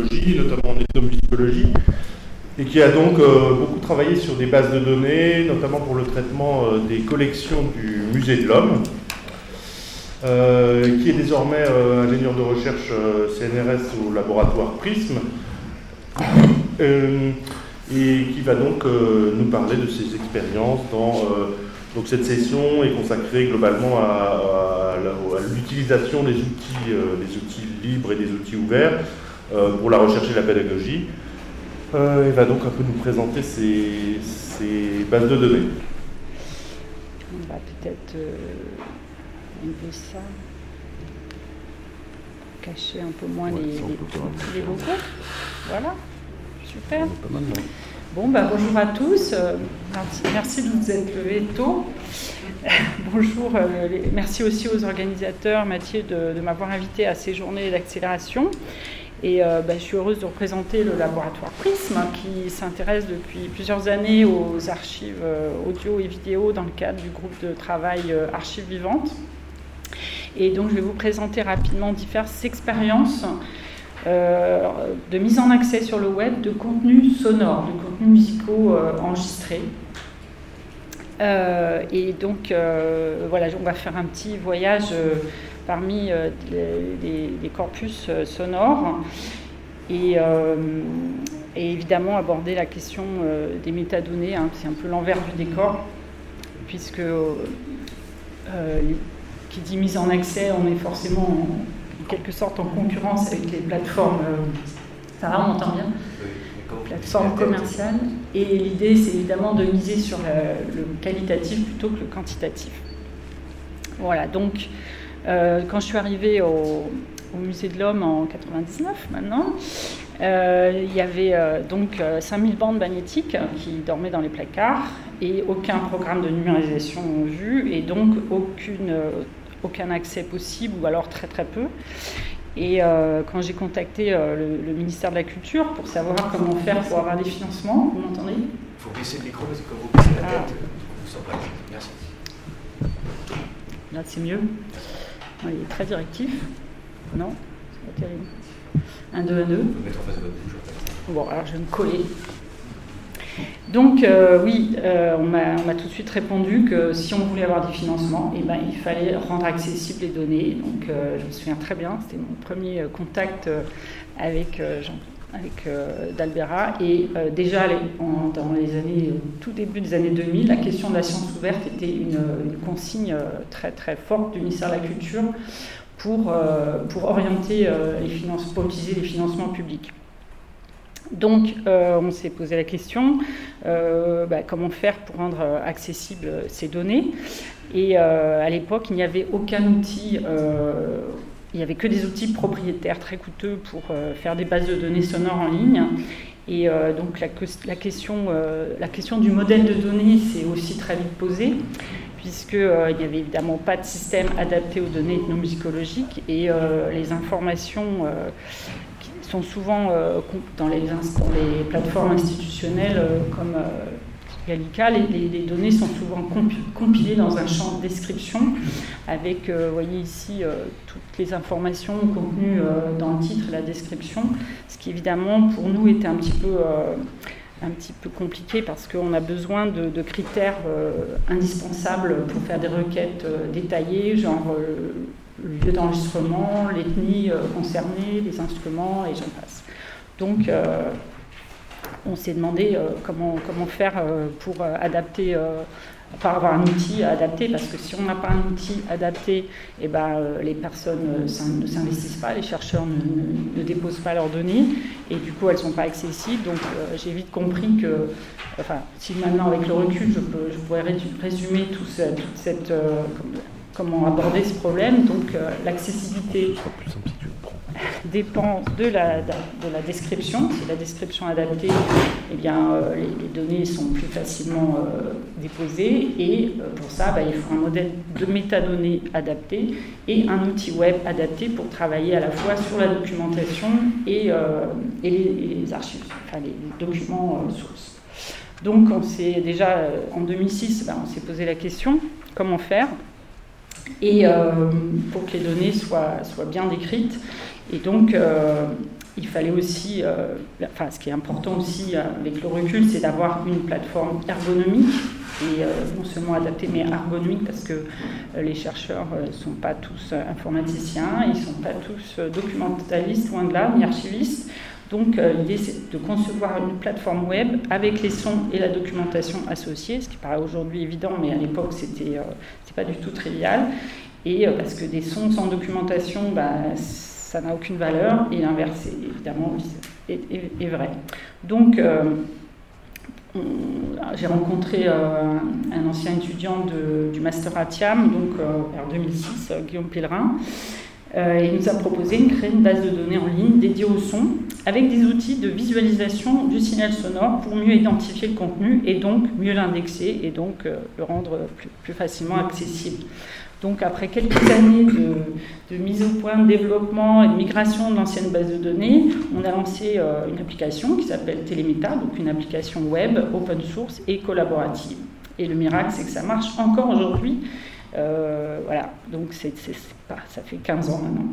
musicologie, notamment en ethnomusicologie, et qui a donc beaucoup travaillé sur des bases de données, notamment pour le traitement des collections du Musée de l'Homme, qui est désormais ingénieur de recherche CNRS au laboratoire Prism, et qui va donc nous parler de ses expériences donc cette session est consacrée globalement à l'utilisation des outils libres et des outils ouverts pour la recherche et la pédagogie. Il va donc un peu nous présenter ces bases de données. On va peut-être enlever ça, cacher un peu moins les logos. Voilà, super. Bon, bonjour à tous. Merci de vous être levés tôt. Bonjour. Merci aussi aux organisateurs, Mathieu, de m'avoir invité à ces journées d'accélération. Et je suis heureuse de représenter le laboratoire Prism qui s'intéresse depuis plusieurs années aux archives audio et vidéo dans le cadre du groupe de travail Archives Vivantes. Et donc je vais vous présenter rapidement diverses expériences de mise en accès sur le web de contenus sonores, de contenus musicaux enregistrés. Et donc voilà, on va faire un petit voyage parmi les corpus sonores et évidemment aborder la question des métadonnées, c'est un peu l'envers du décor, puisque qui dit mise en accès, on est forcément en quelque sorte en concurrence avec les plateformes, ça va, on entend bien, plateformes commerciales, et l'idée c'est évidemment de miser sur le qualitatif plutôt que le quantitatif. Voilà, donc quand je suis arrivée au Musée de l'Homme en 99 maintenant, il y avait donc 5000 bandes magnétiques qui dormaient dans les placards et aucun programme de numérisation vu et donc aucun accès possible ou alors très très peu. Et quand j'ai contacté le ministère de la Culture pour savoir comment faire pour avoir des financements, vous m'entendez ? Il faut baisser le micro parce que quand vous baissez la tête, vous s'en passe. Merci. Là c'est mieux. Il est très directif. Non, c'est pas terrible. 1, 2, 1, 2. Vous pouvez mettre en face de votre bouche. Bon, alors je vais me coller. Donc oui, on m'a tout de suite répondu que si on voulait avoir des financements, il fallait rendre accessibles les données. Donc je me souviens très bien, c'était mon premier contact avec d'Albera. Et déjà dans les années, tout début des années 2000, la question de la science ouverte était une consigne très très forte du ministère de la Culture pour orienter pour utiliser les financements publics. Donc, on s'est posé la question, comment faire pour rendre accessibles ces données. Et à l'époque, il n'y avait aucun outil, il n'y avait que des outils propriétaires très coûteux pour faire des bases de données sonores en ligne. Et donc, la question du modèle de données s'est aussi très vite posée, puisqu'il n'y avait évidemment pas de système adapté aux données ethnomusicologiques et les informations sont souvent dans les plateformes institutionnelles comme Gallica, les données sont souvent compilées dans un champ de description avec, vous voyez ici, toutes les informations contenues dans le titre et la description, ce qui évidemment pour nous était un petit peu compliqué parce qu'on a besoin de critères indispensables pour faire des requêtes détaillées, genre le lieu d'enregistrement, l'ethnie concernée, les instruments et j'en passe. Donc on s'est demandé comment faire pour adapter, pour avoir un outil adapté, parce que si on n'a pas un outil adapté, les personnes ne s'investissent pas, les chercheurs ne déposent pas leurs données, et du coup elles ne sont pas accessibles. Donc j'ai vite compris que, si maintenant avec le recul je pourrais résumer comment aborder ce problème. Donc l'accessibilité dépend de la description. Si la description est adaptée, les données sont plus facilement déposées. Et pour ça, il faut un modèle de métadonnées adapté et un outil web adapté pour travailler à la fois sur la documentation et les archives, les documents sources. Donc on s'est déjà, en 2006, on s'est posé la question, comment faire pour que les données soient bien décrites. Et donc, il fallait aussi, ce qui est important aussi avec le recul, c'est d'avoir une plateforme ergonomique, et non seulement adaptée, mais ergonomique, parce que les chercheurs ne sont pas tous informaticiens, ils ne sont pas tous documentalistes, loin de là, ni archivistes. Donc l'idée, c'est de concevoir une plateforme web avec les sons et la documentation associée, ce qui paraît aujourd'hui évident, mais à l'époque, c'était pas du tout trivial. Et parce que des sons sans documentation, ça n'a aucune valeur, et l'inverse, évidemment, est vrai. Donc, j'ai rencontré un ancien étudiant du Master à Thiam, donc vers 2006, Guillaume Pellerin. Il nous a proposé de créer une base de données en ligne dédiée au son, avec des outils de visualisation du signal sonore pour mieux identifier le contenu et donc mieux l'indexer et donc le rendre plus facilement accessible. Donc après quelques années de mise au point, de développement et de migration de l'ancienne base de données, on a lancé une application qui s'appelle Téléméta, donc une application web, open source et collaborative. Et le miracle, c'est que ça marche encore aujourd'hui. Voilà, donc ça fait 15 ans maintenant.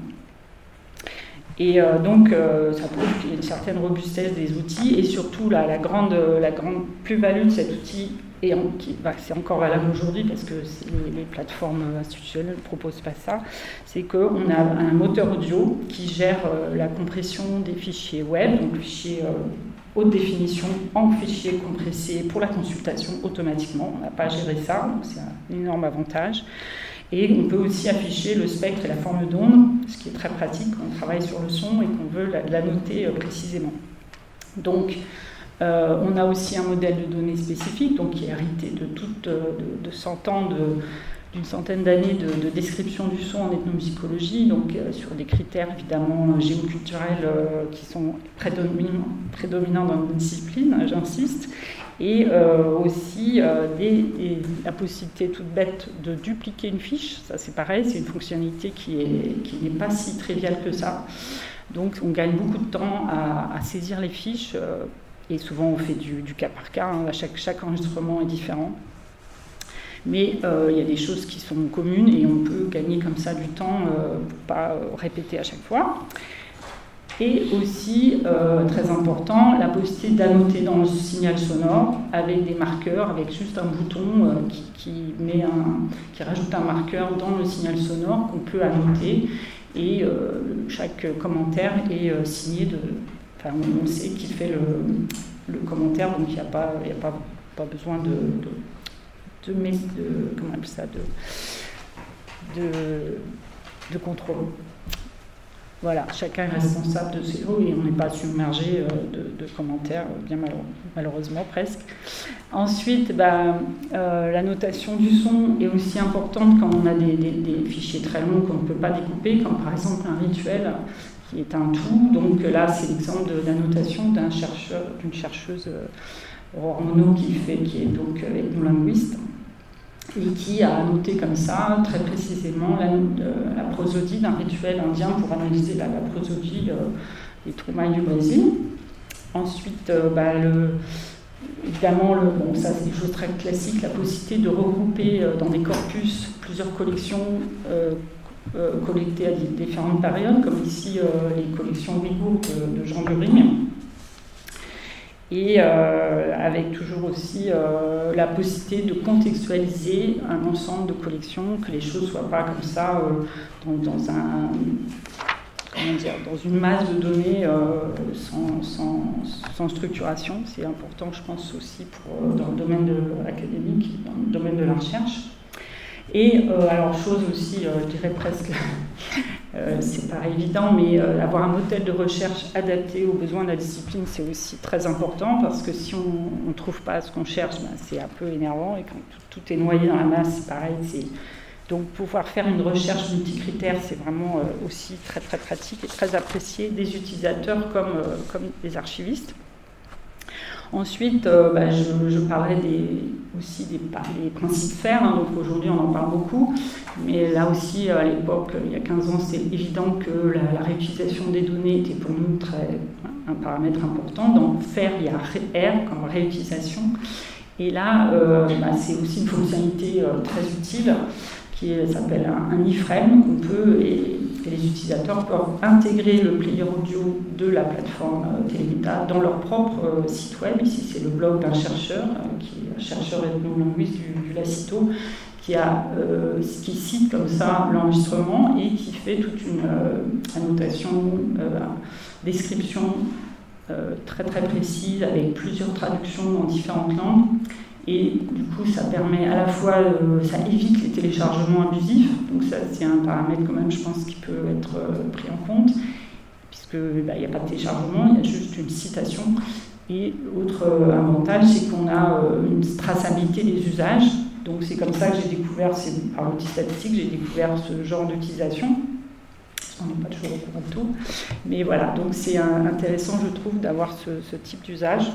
Et donc, ça prouve qu'il y a une certaine robustesse des outils et surtout la grande plus-value de cet outil, et c'est encore valable aujourd'hui parce que les plateformes institutionnelles ne proposent pas ça, c'est qu'on a un moteur audio qui gère la compression des fichiers web, donc fichiers haute définition en fichiers compressés pour la consultation automatiquement. On n'a pas géré ça, donc c'est un énorme avantage. Et on peut aussi afficher le spectre et la forme d'onde, ce qui est très pratique quand on travaille sur le son et qu'on veut la noter précisément. Donc, on a aussi un modèle de données spécifique, donc qui est hérité de 100 ans, d'une centaine d'années de description du son en ethnomusicologie, donc sur des critères évidemment géoculturels qui sont prédominants dans notre discipline, j'insiste, et aussi la possibilité toute bête de dupliquer une fiche. Ça c'est pareil, c'est une fonctionnalité qui n'est pas si triviale que ça. Donc on gagne beaucoup de temps à saisir les fiches, et souvent on fait du cas par cas, hein, chaque enregistrement est différent. Mais il y a des choses qui sont communes et on peut gagner comme ça du temps pour ne pas répéter à chaque fois. Et aussi, très important, la possibilité d'annoter dans le signal sonore avec des marqueurs, avec juste un bouton qui rajoute un marqueur dans le signal sonore qu'on peut annoter. Et chaque commentaire est signé on sait qui fait le commentaire, donc il n'y a pas besoin de contrôle. Voilà, chacun est responsable de ses mots et on n'est pas submergé de commentaires, bien malheureusement presque. Ensuite, la notation du son est aussi importante quand on a des fichiers très longs qu'on ne peut pas découper, comme par exemple un rituel qui est un tout. Donc là, c'est l'exemple de la notation d'une chercheuse, Aurore Monod, qui est donc ethnolinguiste, et qui a noté comme ça, très précisément, la prosodie d'un rituel indien pour analyser la prosodie des Troumailles du Brésil. Ensuite, évidemment, ça c'est des choses très classiques, la possibilité de regrouper dans des corpus plusieurs collections collectées à différentes périodes, comme ici les collections ouïghours de Jean Buring. Et avec toujours aussi la possibilité de contextualiser un ensemble de collections, que les choses ne soient pas comme ça dans une masse de données sans structuration. C'est important, je pense, aussi dans le domaine académique, dans le domaine de la recherche. Et alors, chose aussi, je dirais presque, c'est pas évident, mais avoir un modèle de recherche adapté aux besoins de la discipline, c'est aussi très important, parce que si on ne trouve pas ce qu'on cherche, c'est un peu énervant, et quand tout est noyé dans la masse, c'est pareil. Donc pouvoir faire une recherche multicritère, c'est vraiment aussi très très pratique et très apprécié des utilisateurs comme des archivistes. Ensuite, je parlerai aussi des principes FAIR, hein, donc aujourd'hui on en parle beaucoup, mais là aussi à l'époque, il y a 15 ans, c'était évident que la réutilisation des données était pour nous un paramètre important. Donc FAIR, il y a R comme réutilisation, et là c'est aussi une fonctionnalité très utile qui s'appelle un iframe qu'on peut et les utilisateurs peuvent intégrer le player audio de la plateforme Téléméta dans leur propre site web. Ici, c'est le blog d'un chercheur, qui est un chercheur ethnolinguiste du Lacito, qui cite comme ça l'enregistrement et qui fait toute une annotation, description très très précise avec plusieurs traductions dans différentes langues. Et du coup, ça permet à la fois, ça évite les téléchargements abusifs, donc ça c'est un paramètre quand même, je pense, qui peut être pris en compte, puisque il n'y a pas de téléchargement, il y a juste une citation. Et autre avantage, c'est qu'on a une traçabilité des usages. Donc c'est comme ça que j'ai découvert, c'est par l'outil statistique, j'ai découvert ce genre d'utilisation. On n'est pas toujours au courant de tout. Mais voilà, donc c'est intéressant, je trouve, d'avoir ce type d'usage.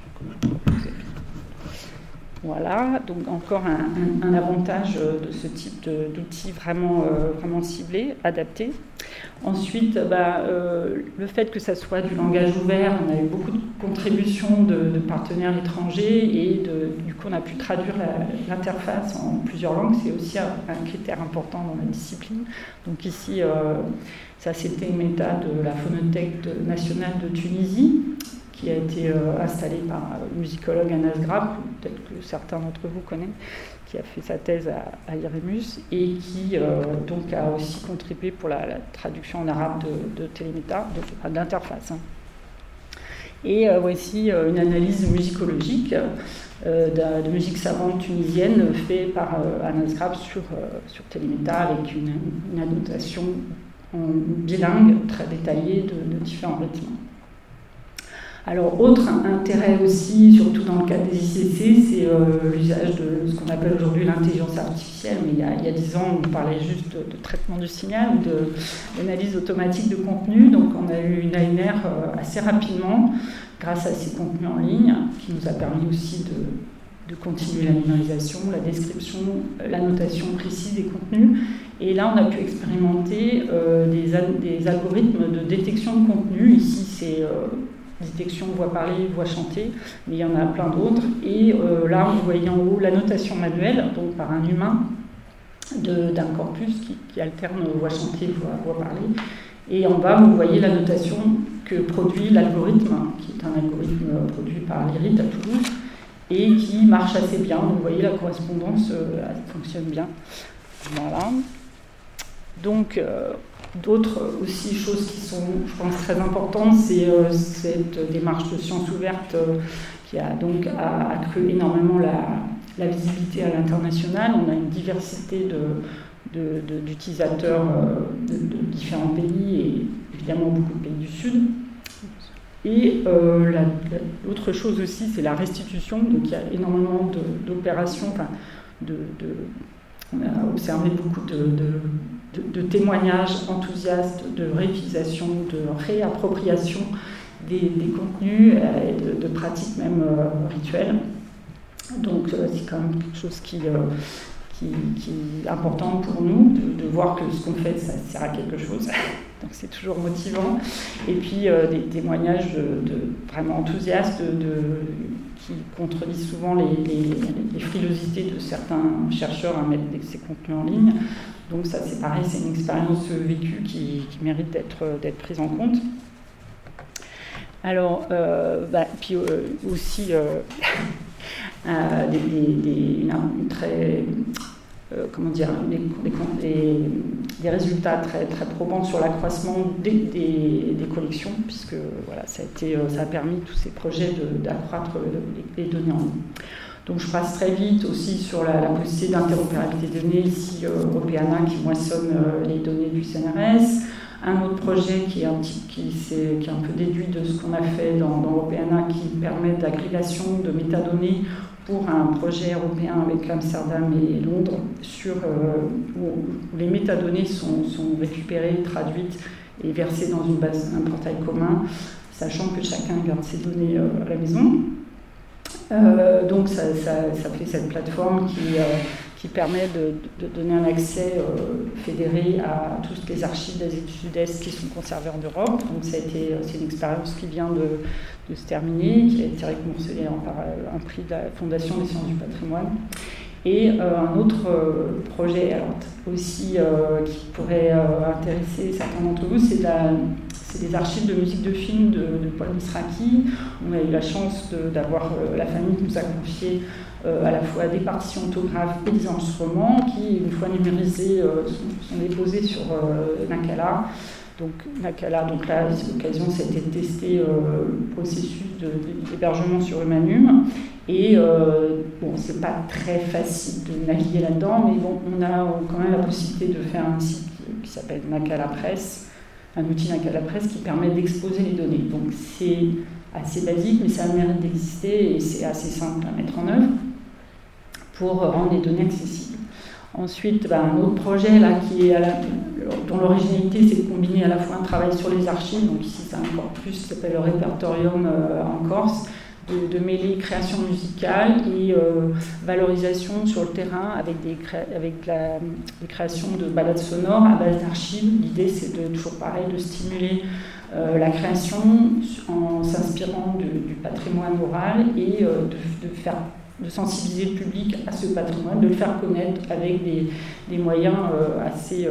Voilà, donc encore un avantage de ce type d'outils vraiment ciblés, adaptés. Ensuite, le fait que ça soit du langage ouvert, on a eu beaucoup de contributions de partenaires étrangers et du coup on a pu traduire l'interface en plusieurs langues. C'est aussi un critère important dans la discipline. Donc ici, ça c'était une méta de la Phonothèque nationale de Tunisie, qui a été installé par le musicologue Anas Grab, peut-être que certains d'entre vous connaissent, qui a fait sa thèse à Irémus et qui donc a aussi contribué pour la traduction en arabe de Téléméta, de l'interface. Et voici une analyse musicologique de musique savante tunisienne faite par Anas Grab sur Téléméta avec une annotation en bilingue très détaillée de différents rythmes. Alors, autre intérêt aussi, surtout dans le cadre des ICC, c'est l'usage de ce qu'on appelle aujourd'hui l'intelligence artificielle. Mais il y a 10 ans, on parlait juste de traitement du signal ou d'analyse automatique de contenu. Donc, on a eu une ANR assez rapidement, grâce à ces contenus en ligne, qui nous a permis aussi de continuer la numérisation, la description, l'annotation précise des contenus. Et là, on a pu expérimenter des algorithmes de détection de contenu. Ici, c'est détection voix parlée, voix chantée, mais il y en a plein d'autres. Et là, vous voyez en haut l'annotation manuelle, donc par un humain, d'un corpus qui alterne voix chantée, voix parlée. Et en bas, vous voyez l'annotation que produit l'algorithme, qui est un algorithme produit par l'IRIT à Toulouse, et qui marche assez bien. Donc, vous voyez, la correspondance fonctionne bien. Voilà. Donc, d'autres aussi choses qui sont, je pense, très importantes, c'est cette démarche de sciences ouvertes qui a donc accru énormément la visibilité à l'international. On a une diversité d'utilisateurs de différents pays et évidemment beaucoup de pays du Sud. Et l'autre chose aussi, c'est la restitution. Donc il y a énormément d'opérations, on a observé beaucoup de témoignages enthousiastes, de réutilisation, de réappropriation des contenus et de pratiques même rituelles. Donc c'est quand même quelque chose qui est important pour nous, de voir que ce qu'on fait, ça sert à quelque chose. Donc c'est toujours motivant. Et puis des témoignages vraiment enthousiastes qui contredisent souvent les frilosités de certains chercheurs à mettre ces contenus en ligne. Donc ça, c'est pareil, c'est une expérience vécue qui mérite d'être prise en compte. Alors, puis aussi des résultats très, très probants sur l'accroissement des collections, puisque voilà, ça a permis tous ces projets d'accroître les données en ligne. Donc je passe très vite aussi sur la possibilité d'interopérabilité des données, ici Europeana qui moissonne les données du CNRS. Un autre projet qui est un peu déduit de ce qu'on a fait dans Europeana, qui permet d'agrégation de métadonnées pour un projet européen avec Amsterdam et Londres, où les métadonnées sont récupérées, traduites et versées dans un portail commun, sachant que chacun garde ses données à la maison. Donc ça fait cette plateforme qui permet de donner un accès fédéré à toutes les archives d'Asie du Sud-Est qui sont conservées en Europe. Donc c'est une expérience qui vient de se terminer, qui a été récompensée par un prix de la Fondation des sciences du patrimoine. Et un autre projet alors, aussi qui pourrait intéresser certains d'entre vous, c'est des archives de musique de film de Paul Misraki. On a eu la chance d'avoir la famille qui nous a confié à la fois des partitions autographes et des enregistrements qui, une fois numérisés, sont déposés sur Nakala. Donc Nakala, donc là, l'occasion, c'était de tester le processus d'hébergement sur Humanum. Et bon, c'est pas très facile de naviguer là-dedans, mais bon, on a quand même la possibilité de faire un site qui s'appelle Nakala Press, un outil Nakala Press qui permet d'exposer les données. Donc c'est assez basique, mais ça a le mérite d'exister et c'est assez simple à mettre en œuvre pour rendre les données accessibles. Ensuite, un autre projet là, dont l'originalité, c'est de combiner à la fois un travail sur les archives, donc ici c'est encore plus, qui s'appelle le répertorium en Corse, de mêler création musicale et valorisation sur le terrain avec des créations de balades sonores à base d'archives. L'idée, c'est toujours pareil, de stimuler la création en s'inspirant du patrimoine oral et de sensibiliser le public à ce patrimoine, de le faire connaître avec des moyens assez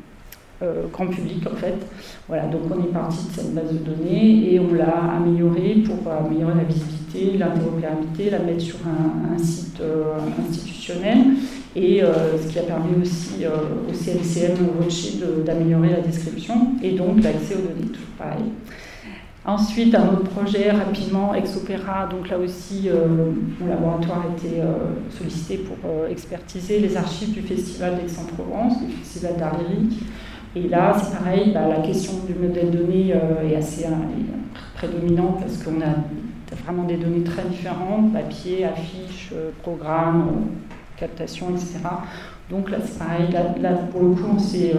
grand public en fait. Voilà, donc on est parti de cette base de données et on l'a améliorée pour améliorer la visibilité, l'interopérabilité, la mettre sur un site institutionnel et ce qui a permis aussi au CNCM, au Rothschild, d'améliorer la description et donc l'accès aux données, toujours pareil. Ensuite, un autre projet, rapidement, Ex-Opéra, donc là aussi, mon laboratoire a été sollicité pour expertiser les archives du Festival d'Aix-en-Provence, du Festival d'art lyrique. Et là, c'est pareil, la question du modèle donné est assez prédominante parce qu'on a vraiment des données très différentes, papier, affiches, programmes, captation, etc. Donc là, c'est pareil, là pour le coup, on s'est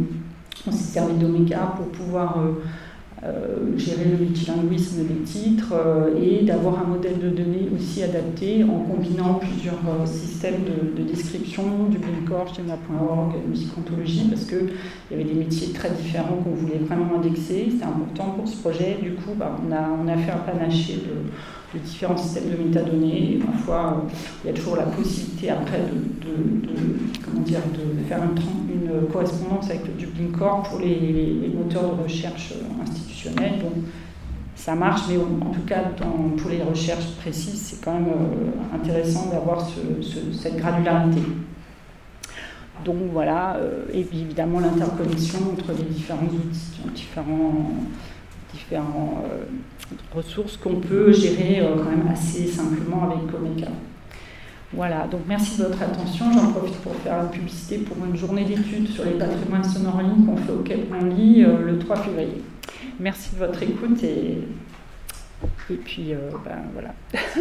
servi d'Omeka pour pouvoir gérer le multilinguisme des titres et d'avoir un modèle de données aussi adapté en combinant plusieurs systèmes de description, du Blinkor, Schema.org, musicantologie, parce qu'il y avait des métiers très différents qu'on voulait vraiment indexer. C'était important pour ce projet. Du coup, on a fait un panaché de différents systèmes de métadonnées. Et parfois, il y a toujours la possibilité après de faire une correspondance avec le Dublin Core pour les moteurs de recherche institutionnels. Donc, ça marche, mais en tout cas, pour les recherches précises, c'est quand même intéressant d'avoir cette granularité. Donc voilà, et puis évidemment l'interconnexion entre les différents outils, différents ressources qu'on peut gérer quand même assez simplement avec Omeka. Voilà, donc merci de votre attention. J'en profite pour faire une publicité pour une journée d'études sur les patrimoines sonores en ligne qu'on fait au Quai Branly le 3 février. Merci de votre écoute et puis voilà.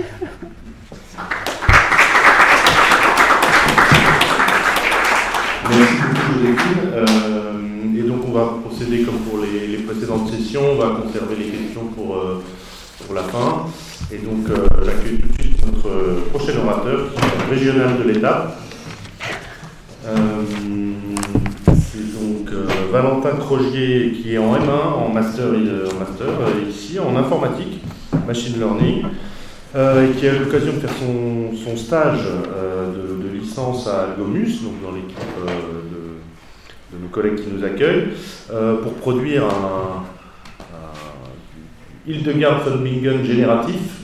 Merci beaucoup, Joséphine. Et donc on va procéder comme pour les précédentes sessions, on va conserver les questions pour la fin. Et donc j'accueille tout de suite notre prochain orateur, qui est régional de l'État. C'est donc Valentin Crogier, qui est en M1, en master ici, en informatique, machine learning, et qui a eu l'occasion de faire son stage de licence à Algomus, donc dans l'équipe de nos collègues qui nous accueillent, pour produire un Hildegard-von-Bingen génératif.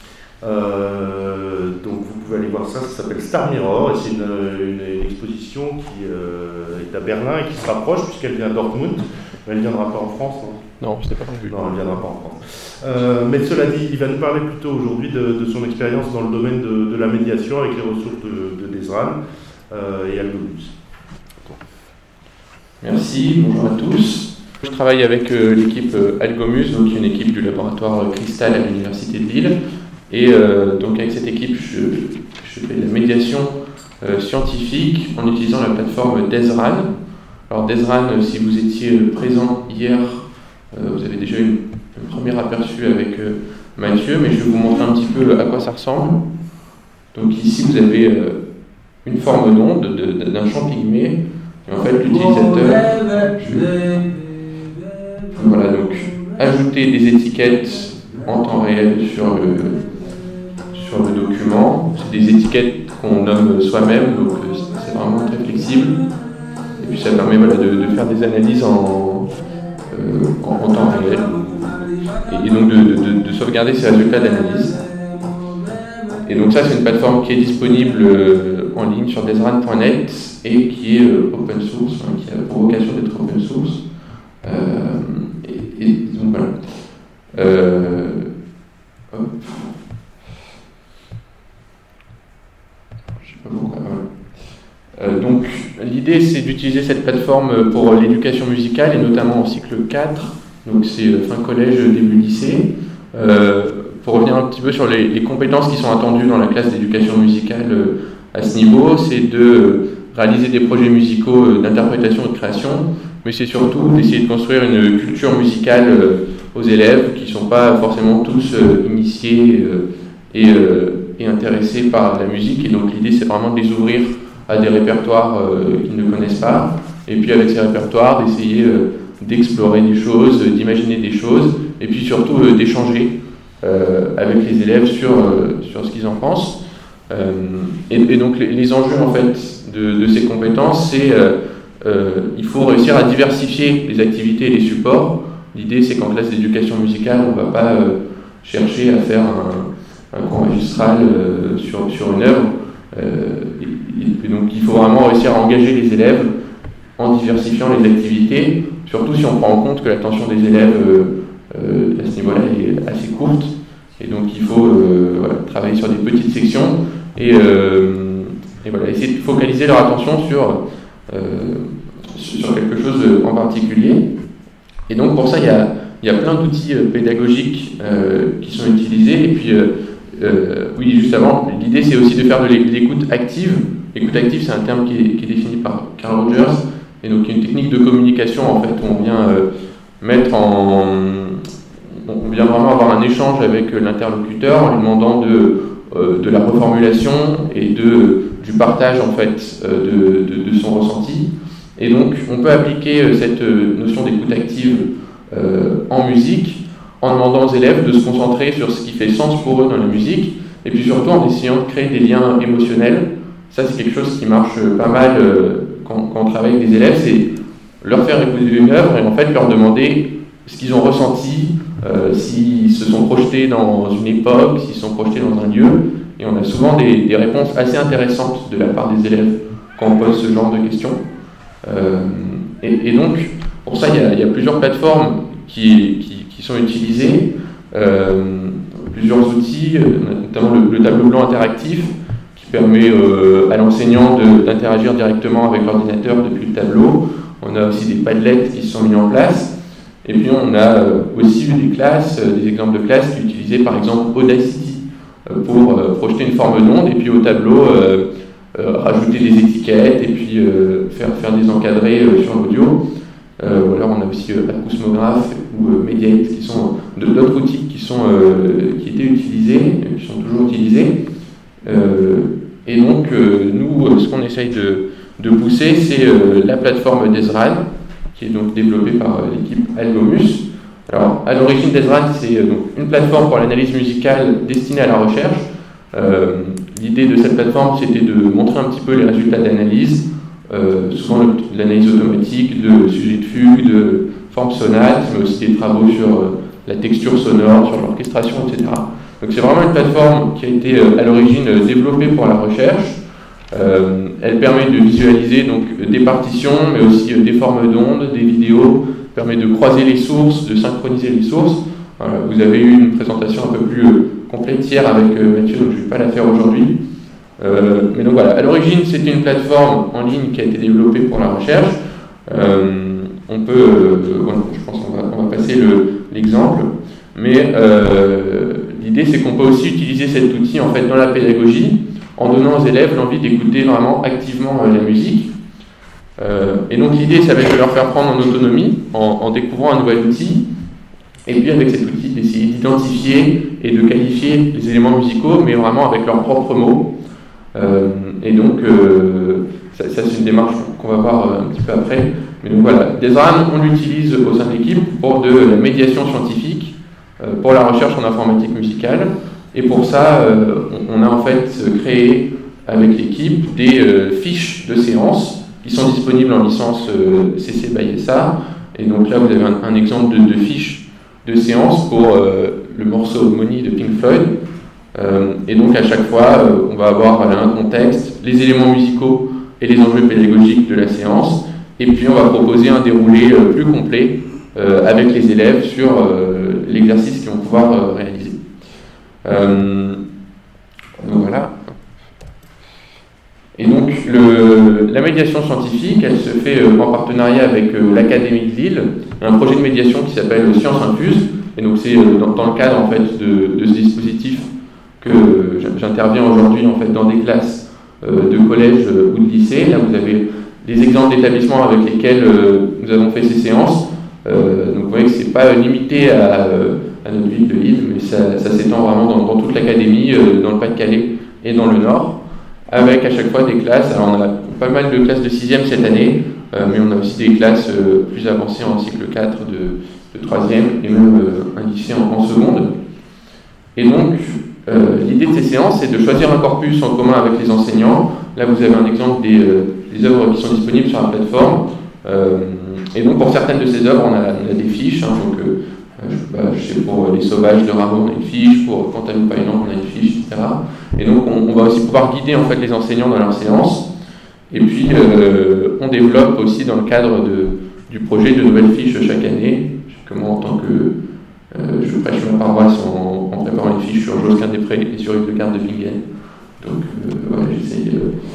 Donc vous pouvez aller voir ça s'appelle Star Mirror, et c'est une exposition qui est à Berlin et qui se rapproche puisqu'elle vient à Dortmund, mais elle ne viendra pas en France. Non, je n'ai pas prévu. Non, elle ne viendra pas en France. Mais cela dit, il va nous parler plutôt aujourd'hui de son expérience dans le domaine de la médiation avec les ressources de Desran et Algomus. Merci, bonjour à tous. Je travaille avec l'équipe Algomus, donc une équipe du laboratoire Cristal à l'Université de Lille. Et donc avec cette équipe, je fais de la médiation scientifique en utilisant la plateforme Desran. Alors Desran, si vous étiez présent hier, vous avez déjà eu un premier aperçu avec Mathieu, mais je vais vous montrer un petit peu à quoi ça ressemble. Donc ici vous avez une forme d'onde d'un champ pygmée, et en fait l'utilisateur... Voilà, donc ajouter des étiquettes en temps réel sur le document. C'est des étiquettes qu'on nomme soi-même, donc c'est vraiment très flexible. Et puis ça permet de faire des analyses en temps réel, et donc de sauvegarder ces résultats d'analyse. Et donc ça, c'est une plateforme qui est disponible en ligne sur Desran.net et qui est open source, qui a pour vocation d'être open source. Et donc voilà. Je sais pas pourquoi. Voilà. Donc l'idée, c'est d'utiliser cette plateforme pour l'éducation musicale et notamment en cycle 4. Donc c'est fin collège, début lycée. Pour revenir un petit peu sur les compétences qui sont attendues dans la classe d'éducation musicale à ce niveau, c'est de réaliser des projets musicaux d'interprétation et de création, mais c'est surtout d'essayer de construire une culture musicale aux élèves qui ne sont pas forcément tous initiés et intéressés par la musique. Et donc l'idée, c'est vraiment de les ouvrir à des répertoires qu'ils ne connaissent pas, et puis avec ces répertoires, d'essayer d'explorer des choses, d'imaginer des choses, et puis surtout d'échanger avec les élèves sur ce qu'ils en pensent. Et donc les enjeux en fait de ces compétences, c'est il faut réussir à diversifier les activités et les supports. L'idée, c'est qu'en classe d'éducation musicale, on ne va pas chercher à faire un cours magistral sur une œuvre. Et donc il faut vraiment réussir à engager les élèves en diversifiant les activités, surtout si on prend en compte que l'attention des élèves à ce niveau-là est assez courte, et donc il faut travailler sur des petites sections et voilà, essayer de focaliser leur attention sur quelque chose en particulier. Et donc pour ça, il y a plein d'outils pédagogiques qui sont utilisés. Et puis oui, juste avant, l'idée, c'est aussi de faire de l'écoute active. L'écoute active, c'est un terme qui est défini par Carl Rogers, et donc une technique de communication en fait où on vient on vient vraiment avoir un échange avec l'interlocuteur en lui demandant de la reformulation et du partage en fait de son ressenti. Et donc on peut appliquer cette notion d'écoute active en musique en demandant aux élèves de se concentrer sur ce qui fait sens pour eux dans la musique, et puis surtout en essayant de créer des liens émotionnels. Ça, c'est quelque chose qui marche pas mal quand on travaille avec des élèves, c'est leur faire écouter une œuvre et en fait leur demander ce qu'ils ont ressenti, s'ils se sont projetés dans une époque, s'ils se sont projetés dans un lieu. Et on a souvent des réponses assez intéressantes de la part des élèves quand on pose ce genre de questions. Et donc, pour ça, il y a plusieurs plateformes qui sont utilisées, plusieurs outils, notamment le tableau blanc interactif, qui permet à l'enseignant d'interagir directement avec l'ordinateur depuis le tableau. On a aussi des Padlet qui sont mis en place. Et puis on a aussi eu des exemples de classes qui utilisaient par exemple Audacity pour projeter une forme d'onde, et puis au tableau rajouter des étiquettes et puis faire des encadrés sur l'audio. Ou alors on a aussi Acousmograph ou Mediate qui sont d'autres outils qui étaient utilisés, qui sont toujours utilisés. Et donc nous, ce qu'on essaye de pousser, c'est la plateforme Desran, qui est donc développée par l'équipe Algomus. Alors, à l'origine, Desran, c'est donc une plateforme pour l'analyse musicale destinée à la recherche. L'idée de cette plateforme, c'était de montrer un petit peu les résultats d'analyse, souvent de l'analyse automatique, de sujets de fugue, de formes sonates, mais aussi des travaux sur la texture sonore, sur l'orchestration, etc. Donc c'est vraiment une plateforme qui a été à l'origine développée pour la recherche. Elle permet de visualiser donc des partitions, mais aussi des formes d'ondes, des vidéos, permet de croiser les sources, de synchroniser les sources. Voilà, vous avez eu une présentation un peu plus complète hier avec Mathieu, donc je ne vais pas la faire aujourd'hui. Mais donc voilà, à l'origine c'était une plateforme en ligne qui a été développée pour la recherche. On peut, voilà, je pense qu'on va passer l'exemple, mais l'idée c'est qu'on peut aussi utiliser cet outil en fait dans la pédagogie, en donnant aux élèves l'envie d'écouter vraiment activement la musique. Et donc l'idée, ça va être de leur faire prendre en autonomie, en découvrant un nouvel outil, et puis avec cet outil, d'essayer d'identifier et de qualifier les éléments musicaux, mais vraiment avec leurs propres mots. Et donc, ça c'est une démarche qu'on va voir un petit peu après. Mais donc voilà, Desran, on l'utilise au sein de l'équipe pour de la médiation scientifique, pour la recherche en informatique musicale. Et pour ça, on a en fait créé avec l'équipe des fiches de séance qui sont disponibles en licence CC by SA. Et donc là, vous avez un exemple de fiche de séance pour le morceau Money de Pink Floyd. Et donc à chaque fois, on va avoir un contexte, les éléments musicaux et les enjeux pédagogiques de la séance. Et puis on va proposer un déroulé plus complet avec les élèves sur l'exercice qu'ils vont pouvoir réaliser. Donc voilà. Et donc la médiation scientifique, elle se fait en partenariat avec l'Académie de Lille, un projet de médiation qui s'appelle Sciences Infuse. Et donc c'est dans le cadre en fait de ce dispositif que j'interviens aujourd'hui en fait dans des classes de collège ou de lycée. Là vous avez des exemples d'établissements avec lesquels nous avons fait ces séances. Donc vous voyez que c'est pas limité à notre ville de Lille, mais ça s'étend vraiment dans toute l'académie, dans le Pas-de-Calais et dans le Nord, avec à chaque fois des classes. Alors on a pas mal de classes de 6e cette année, mais on a aussi des classes plus avancées en cycle 4 de 3e et même un lycée en seconde. Et donc l'idée de ces séances, c'est de choisir un corpus en commun avec les enseignants. Là vous avez un exemple des œuvres qui sont disponibles sur la plateforme. Et donc pour certaines de ces œuvres, on a des fiches. Donc, je sais pour Les Sauvages de Rameau, on a une fiche, pour Cantaloupe Island, on a une fiche, etc. Et donc on va aussi pouvoir guider en fait les enseignants dans leurs séances. Et puis on développe aussi dans le cadre du projet de nouvelles fiches chaque année. Je sais que moi, en tant que je prêche ma paroisse en préparant une fiche sur Josquin-des-Prés et sur Hildegarde de Bingen. Donc voilà, j'essaye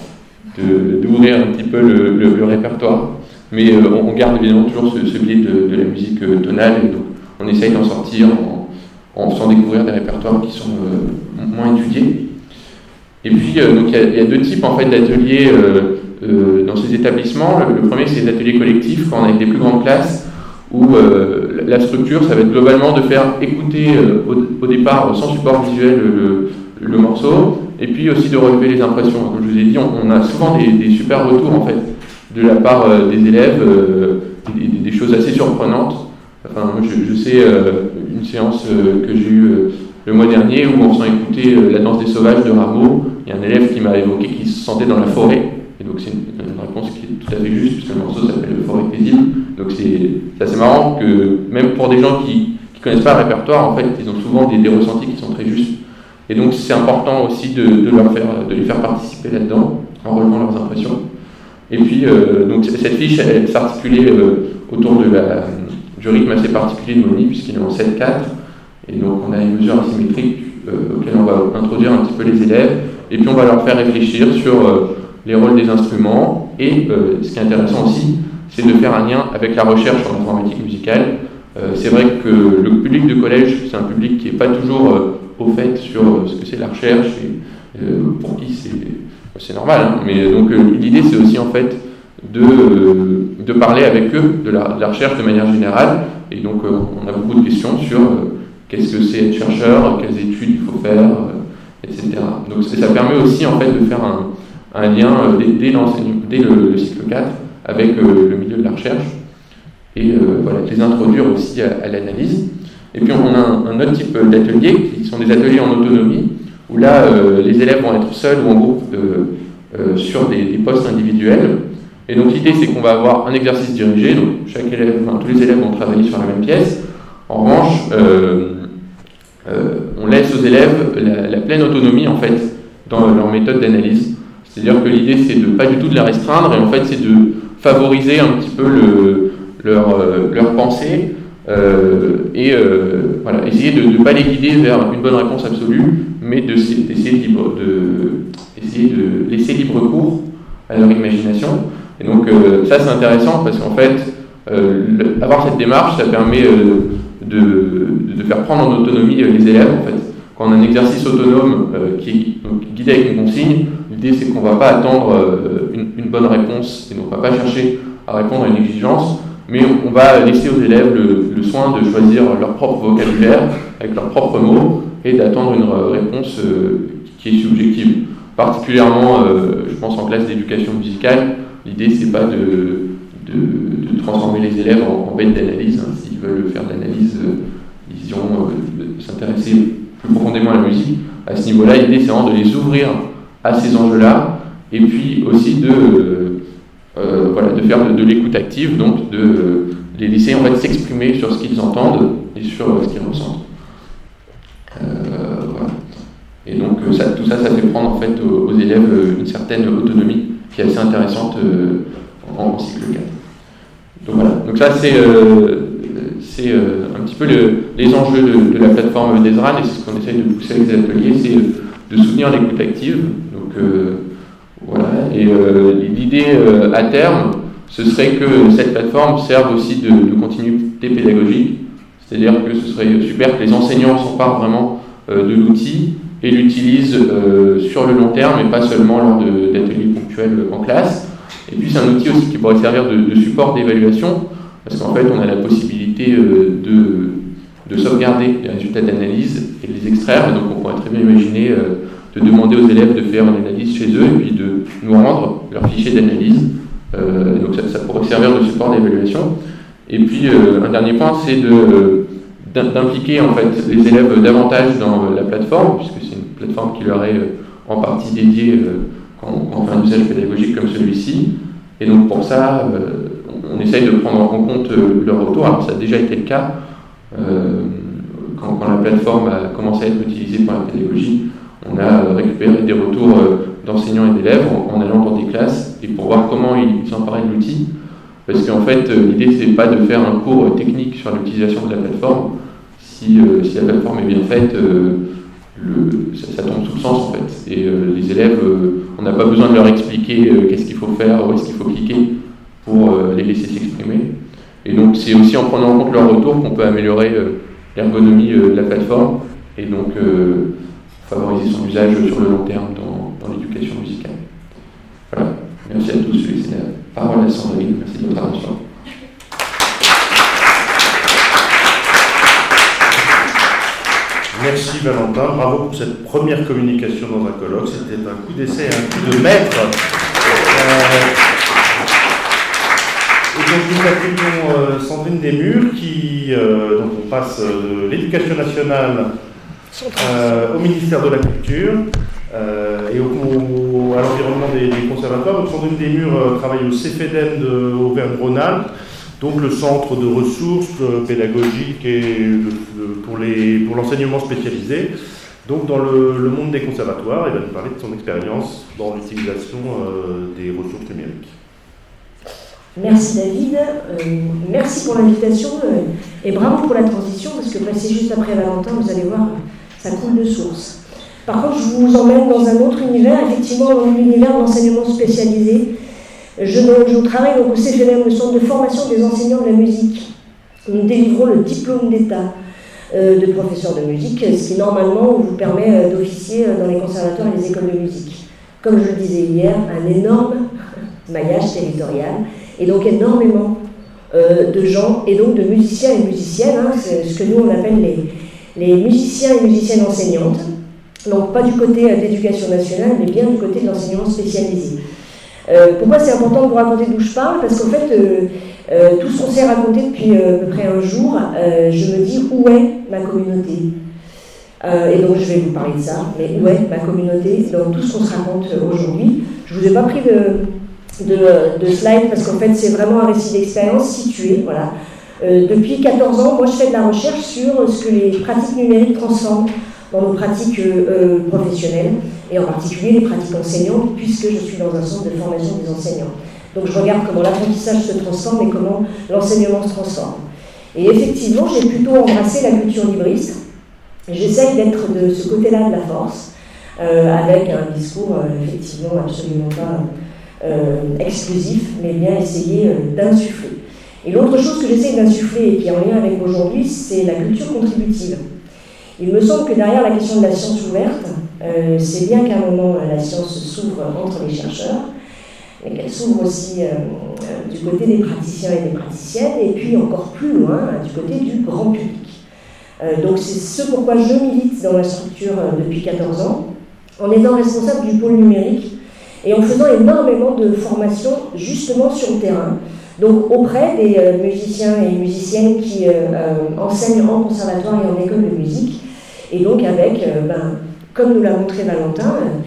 d'ouvrir un petit peu le répertoire. Mais on garde évidemment toujours ce biais de la musique tonale, et donc on essaye d'en sortir en faisant découvrir des répertoires qui sont moins étudiés. Et puis donc il y a deux types en fait d'ateliers dans ces établissements. Le premier, c'est des ateliers collectifs quand on est avec des plus grandes classes, où la structure, ça va être globalement de faire écouter au départ sans support visuel le morceau, et puis aussi de relever les impressions. Comme je vous ai dit, on a souvent des super retours en fait de la part des élèves, des choses assez surprenantes. Enfin, moi je sais une séance que j'ai eue le mois dernier où en faisant écouter La Danse des Sauvages de Rameau, il y a un élève qui m'a évoqué qu'il se sentait dans la forêt. Et donc c'est une réponse qui est tout à fait juste, puisque le morceau s'appelle Forêt paisible. Donc c'est assez marrant que même pour des gens qui ne connaissent pas le répertoire, en fait, ils ont souvent des ressentis qui sont très justes. Et donc c'est important aussi de les faire participer là-dedans, en relevant leurs impressions. Et puis donc cette fiche, elle s'articulait autour du rythme assez particulier de Money, puisqu'il est en 7/4. Et donc on a une mesure asymétrique auquel on va introduire un petit peu les élèves, et puis on va leur faire réfléchir sur les rôles des instruments, et ce qui est intéressant aussi, c'est de faire un lien avec la recherche en informatique musicale. C'est vrai que le public de collège, c'est un public qui n'est pas toujours au fait sur ce que c'est la recherche, et pour qui c'est normal, hein. Mais donc l'idée, c'est aussi en fait de parler avec eux de la recherche de manière générale, et donc on a beaucoup de questions sur qu'est-ce que c'est être chercheur, quelles études il faut faire, etc. Donc ça permet aussi en fait de faire un lien dès le cycle 4 avec le milieu de la recherche, et voilà, les introduire aussi à l'analyse. Et puis on a un autre type d'ateliers qui sont des ateliers en autonomie, où là les élèves vont être seuls ou en groupe sur des postes individuels. Et donc l'idée, c'est qu'on va avoir un exercice dirigé, donc tous les élèves vont travailler sur la même pièce. En revanche, on laisse aux élèves la pleine autonomie en fait dans leur méthode d'analyse. C'est-à-dire que l'idée, c'est de pas du tout de la restreindre, et en fait c'est de favoriser un petit peu leur pensée, et voilà, essayer de ne pas les guider vers une bonne réponse absolue, mais d'essayer de laisser libre cours à leur imagination. Et donc ça, c'est intéressant parce qu'en fait avoir cette démarche, ça permet de faire prendre en autonomie les élèves. En fait, quand on a un exercice autonome qui est guidé avec une consigne, l'idée, c'est qu'on ne va pas attendre une bonne réponse, et donc on ne va pas chercher à répondre à une exigence, mais on va laisser aux élèves le soin de choisir leur propre vocabulaire avec leurs propres mots, et d'attendre une réponse qui est subjective. Particulièrement, je pense en classe d'éducation musicale, l'idée, c'est pas de transformer les élèves en bêtes d'analyse. Hein. S'ils veulent faire de l'analyse, ils ont s'intéresser plus profondément à la musique. À ce niveau-là, l'idée, c'est vraiment de les ouvrir à ces enjeux-là, et puis aussi de faire de l'écoute active, donc de les laisser en fait s'exprimer sur ce qu'ils entendent et sur ce qu'ils ressentent. Voilà. Et donc tout ça fait prendre en fait aux élèves une certaine autonomie qui est assez intéressante en cycle 4. Donc voilà, donc ça c'est un petit peu les enjeux de la plateforme d'Ezran, et c'est ce qu'on essaye de pousser avec les ateliers, c'est de soutenir l'écoute active. Donc voilà, et l'idée à terme, ce serait que cette plateforme serve aussi de continuité pédagogique, c'est-à-dire que ce serait super que les enseignants s'emparent vraiment de l'outil et l'utilisent sur le long terme et pas seulement lors d'ateliers ponctuels en classe. Et puis c'est un outil aussi qui pourrait servir de support d'évaluation, parce qu'en fait on a la possibilité de sauvegarder les résultats d'analyse et de les extraire, et donc on pourrait très bien imaginer de demander aux élèves de faire une analyse chez eux et puis de nous rendre leur fichier d'analyse. Donc ça pourrait servir de support d'évaluation. Et puis un dernier point, c'est d'impliquer en fait les élèves davantage dans la plateforme, puisque c'est une plateforme qui leur est en partie dédiée quand on fait un usage pédagogique comme celui-ci. Et donc pour ça, on essaye de prendre en compte leur retour. Alors ça a déjà été le cas quand la plateforme a commencé à être utilisée pour la pédagogie. On a récupéré des retours d'enseignants et d'élèves en allant dans des classes et pour voir comment ils s'emparaient de l'outil. Parce qu'en fait, l'idée, c'est pas de faire un cours technique sur l'utilisation de la plateforme. Si la plateforme est bien faite, ça tombe sous le sens, en fait. Et les élèves, on n'a pas besoin de leur expliquer qu'est-ce qu'il faut faire, où est-ce qu'il faut cliquer pour les laisser s'exprimer. Et donc, c'est aussi en prenant en compte leur retour qu'on peut améliorer l'ergonomie de la plateforme et donc favoriser son usage sur le long terme dans l'éducation musicale. Voilà. Merci à tous. Je vais laisser la parole à Sandrine. Merci de votre attention. Merci Valentin, bravo pour cette première communication dans un colloque. C'était un coup d'essai, un coup de maître. Et donc nous accueillons Sandrine Desmures donc on passe de l'éducation nationale au ministère de la Culture et à l'environnement des conservatoires. Donc Sandrine Desmures travaille au CFEDEM d'Auvergne-Rhône-Alpes, donc le centre de ressources pédagogiques et pour l'enseignement spécialisé. Donc dans le monde des conservatoires, elle va nous parler de son expérience dans l'utilisation des ressources numériques. Merci David, merci pour l'invitation et bravo pour la transition, parce que passer juste après Valentin, vous allez voir, ça coule de source. Par contre, je vous emmène dans un autre univers, effectivement dans l'univers de l'enseignement spécialisé. Je travaille donc au CFEDEM, le centre de formation des enseignants de la musique. Nous délivrons le diplôme d'État de professeur de musique, ce qui normalement vous permet d'officier dans les conservatoires et les écoles de musique. Comme je le disais hier, un énorme maillage territorial, et donc énormément de gens, et donc de musiciens et musiciennes, c'est ce que nous on appelle les musiciens et musiciennes enseignantes, donc pas du côté d'éducation nationale, mais bien du côté de l'enseignement spécialisé. Pourquoi c'est important de vous raconter d'où je parle? Parce qu'en fait, tout ce qu'on s'est raconté depuis à peu près un jour, je me dis où est ma communauté? Et donc je vais vous parler de ça, mais où est ma communauté dans tout ce qu'on se raconte aujourd'hui? Je ne vous ai pas pris de slide parce qu'en fait c'est vraiment un récit d'expérience situé, voilà. Depuis 14 ans, moi je fais de la recherche sur ce que les pratiques numériques transforment dans nos pratiques professionnelles, et en particulier les pratiques enseignantes, puisque je suis dans un centre de formation des enseignants. Donc je regarde comment l'apprentissage se transforme et comment l'enseignement se transforme. Et effectivement, j'ai plutôt embrassé la culture libriste. J'essaye d'être de ce côté-là de la force, avec un discours effectivement absolument pas exclusif, mais bien essayer d'insuffler. Et l'autre chose que j'essaie d'insuffler et qui est en lien avec aujourd'hui, c'est la culture contributive. Il me semble que derrière la question de la science ouverte, c'est bien qu'à un moment la science s'ouvre entre les chercheurs, mais qu'elle s'ouvre aussi du côté des praticiens et des praticiennes, et puis encore plus loin, du côté du grand public. Donc c'est ce pourquoi je milite dans la structure depuis 14 ans, en étant responsable du pôle numérique, et en faisant énormément de formations justement sur le terrain, donc auprès des musiciens et musiciennes qui enseignent en conservatoire et en école de musique, et donc avec, comme nous l'a montré Valentin,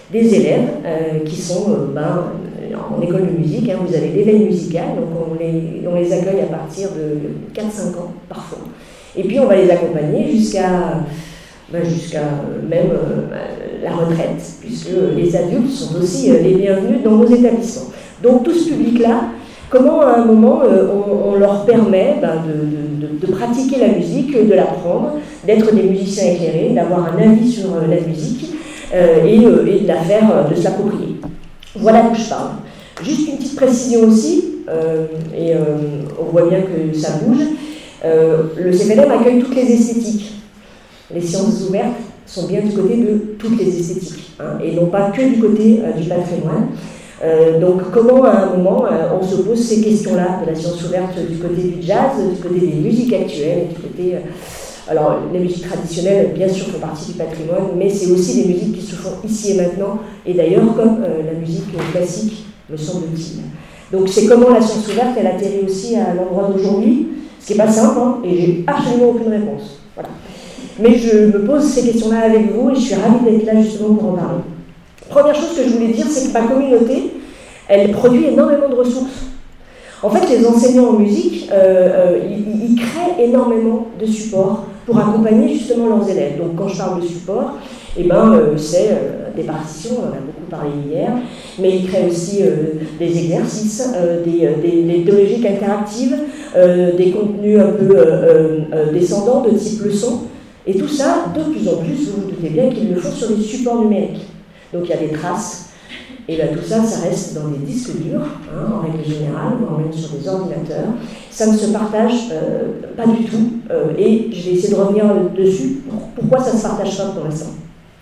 des élèves qui sont en école de musique, hein, vous avez l'éveil musical, donc on les accueille à partir de 4-5 ans parfois. Et puis on va les accompagner jusqu'à même la retraite, puisque les adultes sont aussi les bienvenus dans nos établissements. Donc tout ce public-là, comment à un moment on leur permet de pratiquer la musique, de l'apprendre, d'être des musiciens éclairés, d'avoir un avis sur la musique et de se l'approprier. Voilà d'où je parle. Juste une petite précision aussi, on voit bien que ça bouge, le CPLM accueille toutes les esthétiques. Les sciences ouvertes sont bien du côté de toutes les esthétiques, hein, et non pas que du côté du patrimoine. Donc comment à un moment on se pose ces questions-là de la science ouverte du côté du jazz, du côté des musiques actuelles, du côté... alors les musiques traditionnelles bien sûr font partie du patrimoine, mais c'est aussi des musiques qui se font ici et maintenant, et d'ailleurs comme la musique classique me semble-t-il. Donc c'est comment la science ouverte elle atterrit aussi à l'endroit d'aujourd'hui, ce qui n'est pas simple, hein, et j'ai absolument aucune réponse. Voilà. Mais je me pose ces questions-là avec vous et je suis ravie d'être là justement pour en parler. Première chose que je voulais dire, c'est que ma communauté, elle produit énormément de ressources. En fait, les enseignants en musique, ils créent énormément de supports pour accompagner justement leurs élèves. Donc quand je parle de support, c'est des partitions, on en a beaucoup parlé hier, mais ils créent aussi des exercices, des logiques interactives, des contenus un peu descendants de type leçon. Et tout ça, de plus en plus, vous vous doutez bien qu'ils le font sur les supports numériques. Donc il y a des traces, et bien tout ça, ça reste dans des disques durs, hein, en règle générale, voire même sur des ordinateurs. Ça ne se partage pas du tout, et je vais essayer de revenir dessus. Pourquoi ça ne se partage pas pour l'instant.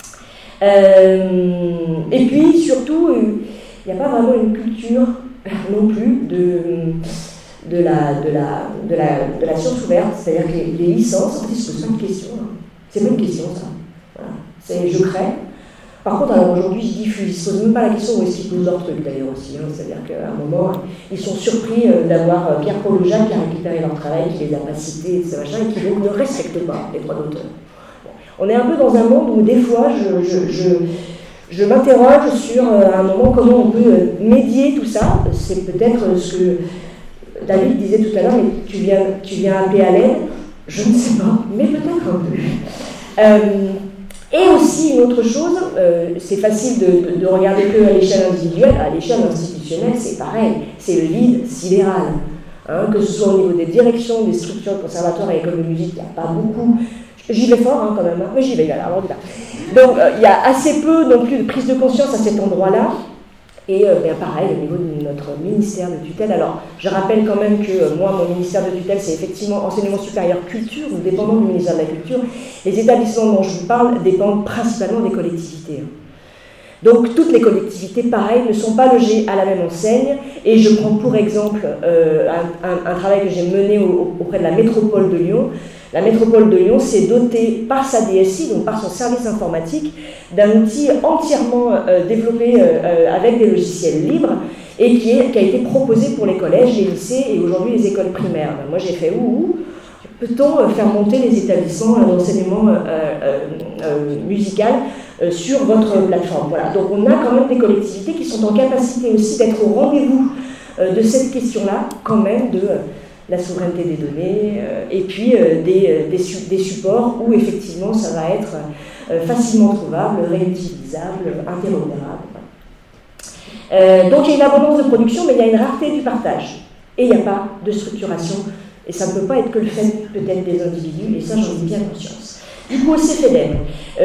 Et puis surtout, il n'y a pas vraiment une culture non plus de la science ouverte, c'est-à-dire que les licences, en fait, ils ne se posent pas de questions. Hein. C'est pas une question, ça. Voilà. C'est je crée. Par contre, alors aujourd'hui, je diffuse. Ils ne se posent même pas la question où est-ce qu'ils posent leur truc, d'ailleurs, aussi. Hein. C'est-à-dire qu'à un moment, ils sont surpris d'avoir Pierre-Paul Aujac qui a récupéré leur travail, qui les a pas cités, et qui donc ne respectent pas les droits d'auteur. Bon. On est un peu dans un monde où, des fois, je m'interroge sur, à un moment, comment on peut médier tout ça. C'est peut-être ce que David disait tout à l'heure, mais tu viens appeler à l'aide. Je ne sais pas, mais peut-être un peu. Et aussi, une autre chose, c'est facile de regarder que à l'échelle individuelle. À l'échelle institutionnelle, c'est pareil. C'est le vide sidéral. Hein, que ce soit au niveau des directions, des structures, de conservatoires et écoles de musique, il n'y a pas beaucoup. J'y vais fort, hein, quand même. Hein, mais j'y vais, alors là. Donc, il y a assez peu non plus de prise de conscience à cet endroit-là. Et pareil, au niveau de notre ministère de tutelle. Alors, je rappelle quand même que moi, mon ministère de tutelle, c'est effectivement enseignement supérieur culture, nous dépendons du ministère de la Culture. Les établissements dont je vous parle dépendent principalement des collectivités. Donc, toutes les collectivités, pareil, ne sont pas logées à la même enseigne. Et je prends pour exemple un travail que j'ai mené auprès de la métropole de Lyon. La métropole de Lyon s'est dotée par sa DSI, donc par son service informatique, d'un outil entièrement développé avec des logiciels libres et qui a été proposé pour les collèges, les lycées et aujourd'hui les écoles primaires. Moi j'ai fait peut-on faire monter les établissements d'enseignement musical sur votre plateforme. Voilà. Donc on a quand même des collectivités qui sont en capacité aussi d'être au rendez-vous de cette question-là, quand même, de la souveraineté des données, et puis des supports où effectivement ça va être facilement trouvable, réutilisable, interopérable. Donc il y a une abondance de production, mais il y a une rareté du partage. Et il n'y a pas de structuration, et ça ne peut pas être que le fait peut-être des individus, et ça j'en ai bien conscience. Du coup, au CPLM,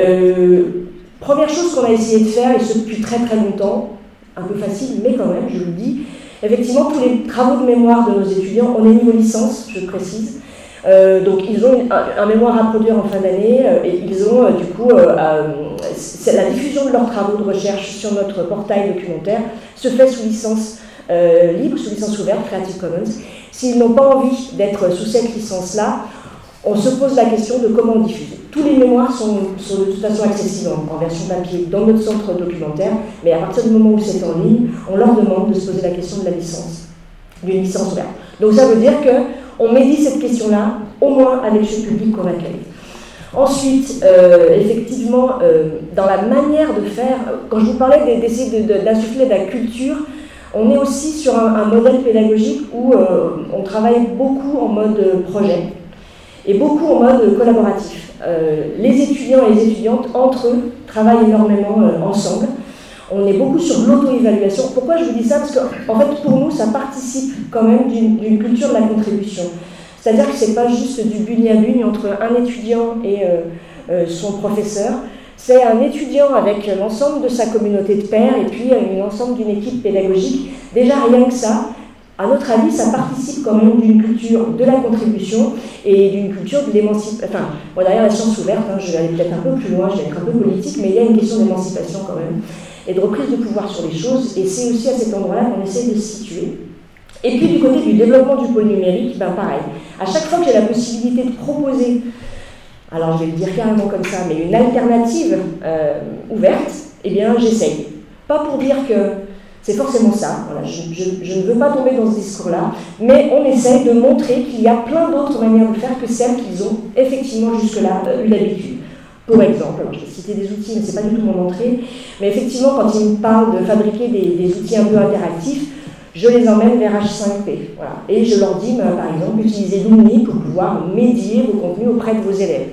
première chose qu'on a essayé de faire, et ce depuis très très longtemps, un peu facile, mais quand même, je vous le dis, effectivement, tous les travaux de mémoire de nos étudiants, on est niveau licence, je précise. Donc, ils ont un mémoire à produire en fin d'année et ils ont, la diffusion de leurs travaux de recherche sur notre portail documentaire se fait sous licence libre, sous licence ouverte, Creative Commons. S'ils n'ont pas envie d'être sous cette licence-là, on se pose la question de comment on diffuse. Tous les mémoires sont de toute façon accessibles en version papier dans notre centre documentaire, mais à partir du moment où c'est en ligne, on leur demande de se poser la question de la licence, d'une licence ouverte. Donc ça veut dire qu'on médit cette question-là, au moins avec ce public qu'on accueille. Ensuite, effectivement, dans la manière de faire, quand je vous parlais d'essayer d'insuffler de la culture, on est aussi sur un modèle pédagogique où on travaille beaucoup en mode projet et beaucoup en mode collaboratif. Les étudiants et les étudiantes, entre eux, travaillent énormément ensemble. On est beaucoup sur l'auto-évaluation. Pourquoi je vous dis ça? Parce qu'en fait, pour nous, ça participe quand même d'une culture de la contribution. C'est-à-dire que ce n'est pas juste du bugne à bugne entre un étudiant et son professeur. C'est un étudiant avec l'ensemble de sa communauté de pairs et puis l'ensemble d'une équipe pédagogique. Déjà, rien que ça, à notre avis, ça participe quand même d'une culture de la contribution et d'une culture de l'émancipation. Enfin, bon, derrière la science ouverte, je vais aller peut-être un peu plus loin, je vais être un peu politique, mais il y a une question d'émancipation quand même et de reprise de pouvoir sur les choses. Et c'est aussi à cet endroit-là qu'on essaie de se situer. Et puis du côté du développement du pôle numérique, pareil. À chaque fois que j'ai la possibilité de proposer, alors je vais le dire carrément comme ça, mais une alternative ouverte, eh bien j'essaye. Pas pour dire que c'est forcément ça, voilà, je ne veux pas tomber dans ce discours-là, mais on essaye de montrer qu'il y a plein d'autres manières de faire que celles qu'ils ont effectivement jusque-là eu l'habitude. Pour exemple, alors je vais citer des outils, mais ce n'est pas du tout mon entrée, mais effectivement quand ils me parlent de fabriquer des outils un peu interactifs, je les emmène vers H5P. Voilà. Et je leur dis, par exemple, utilisez Lumni pour pouvoir médier vos contenus auprès de vos élèves.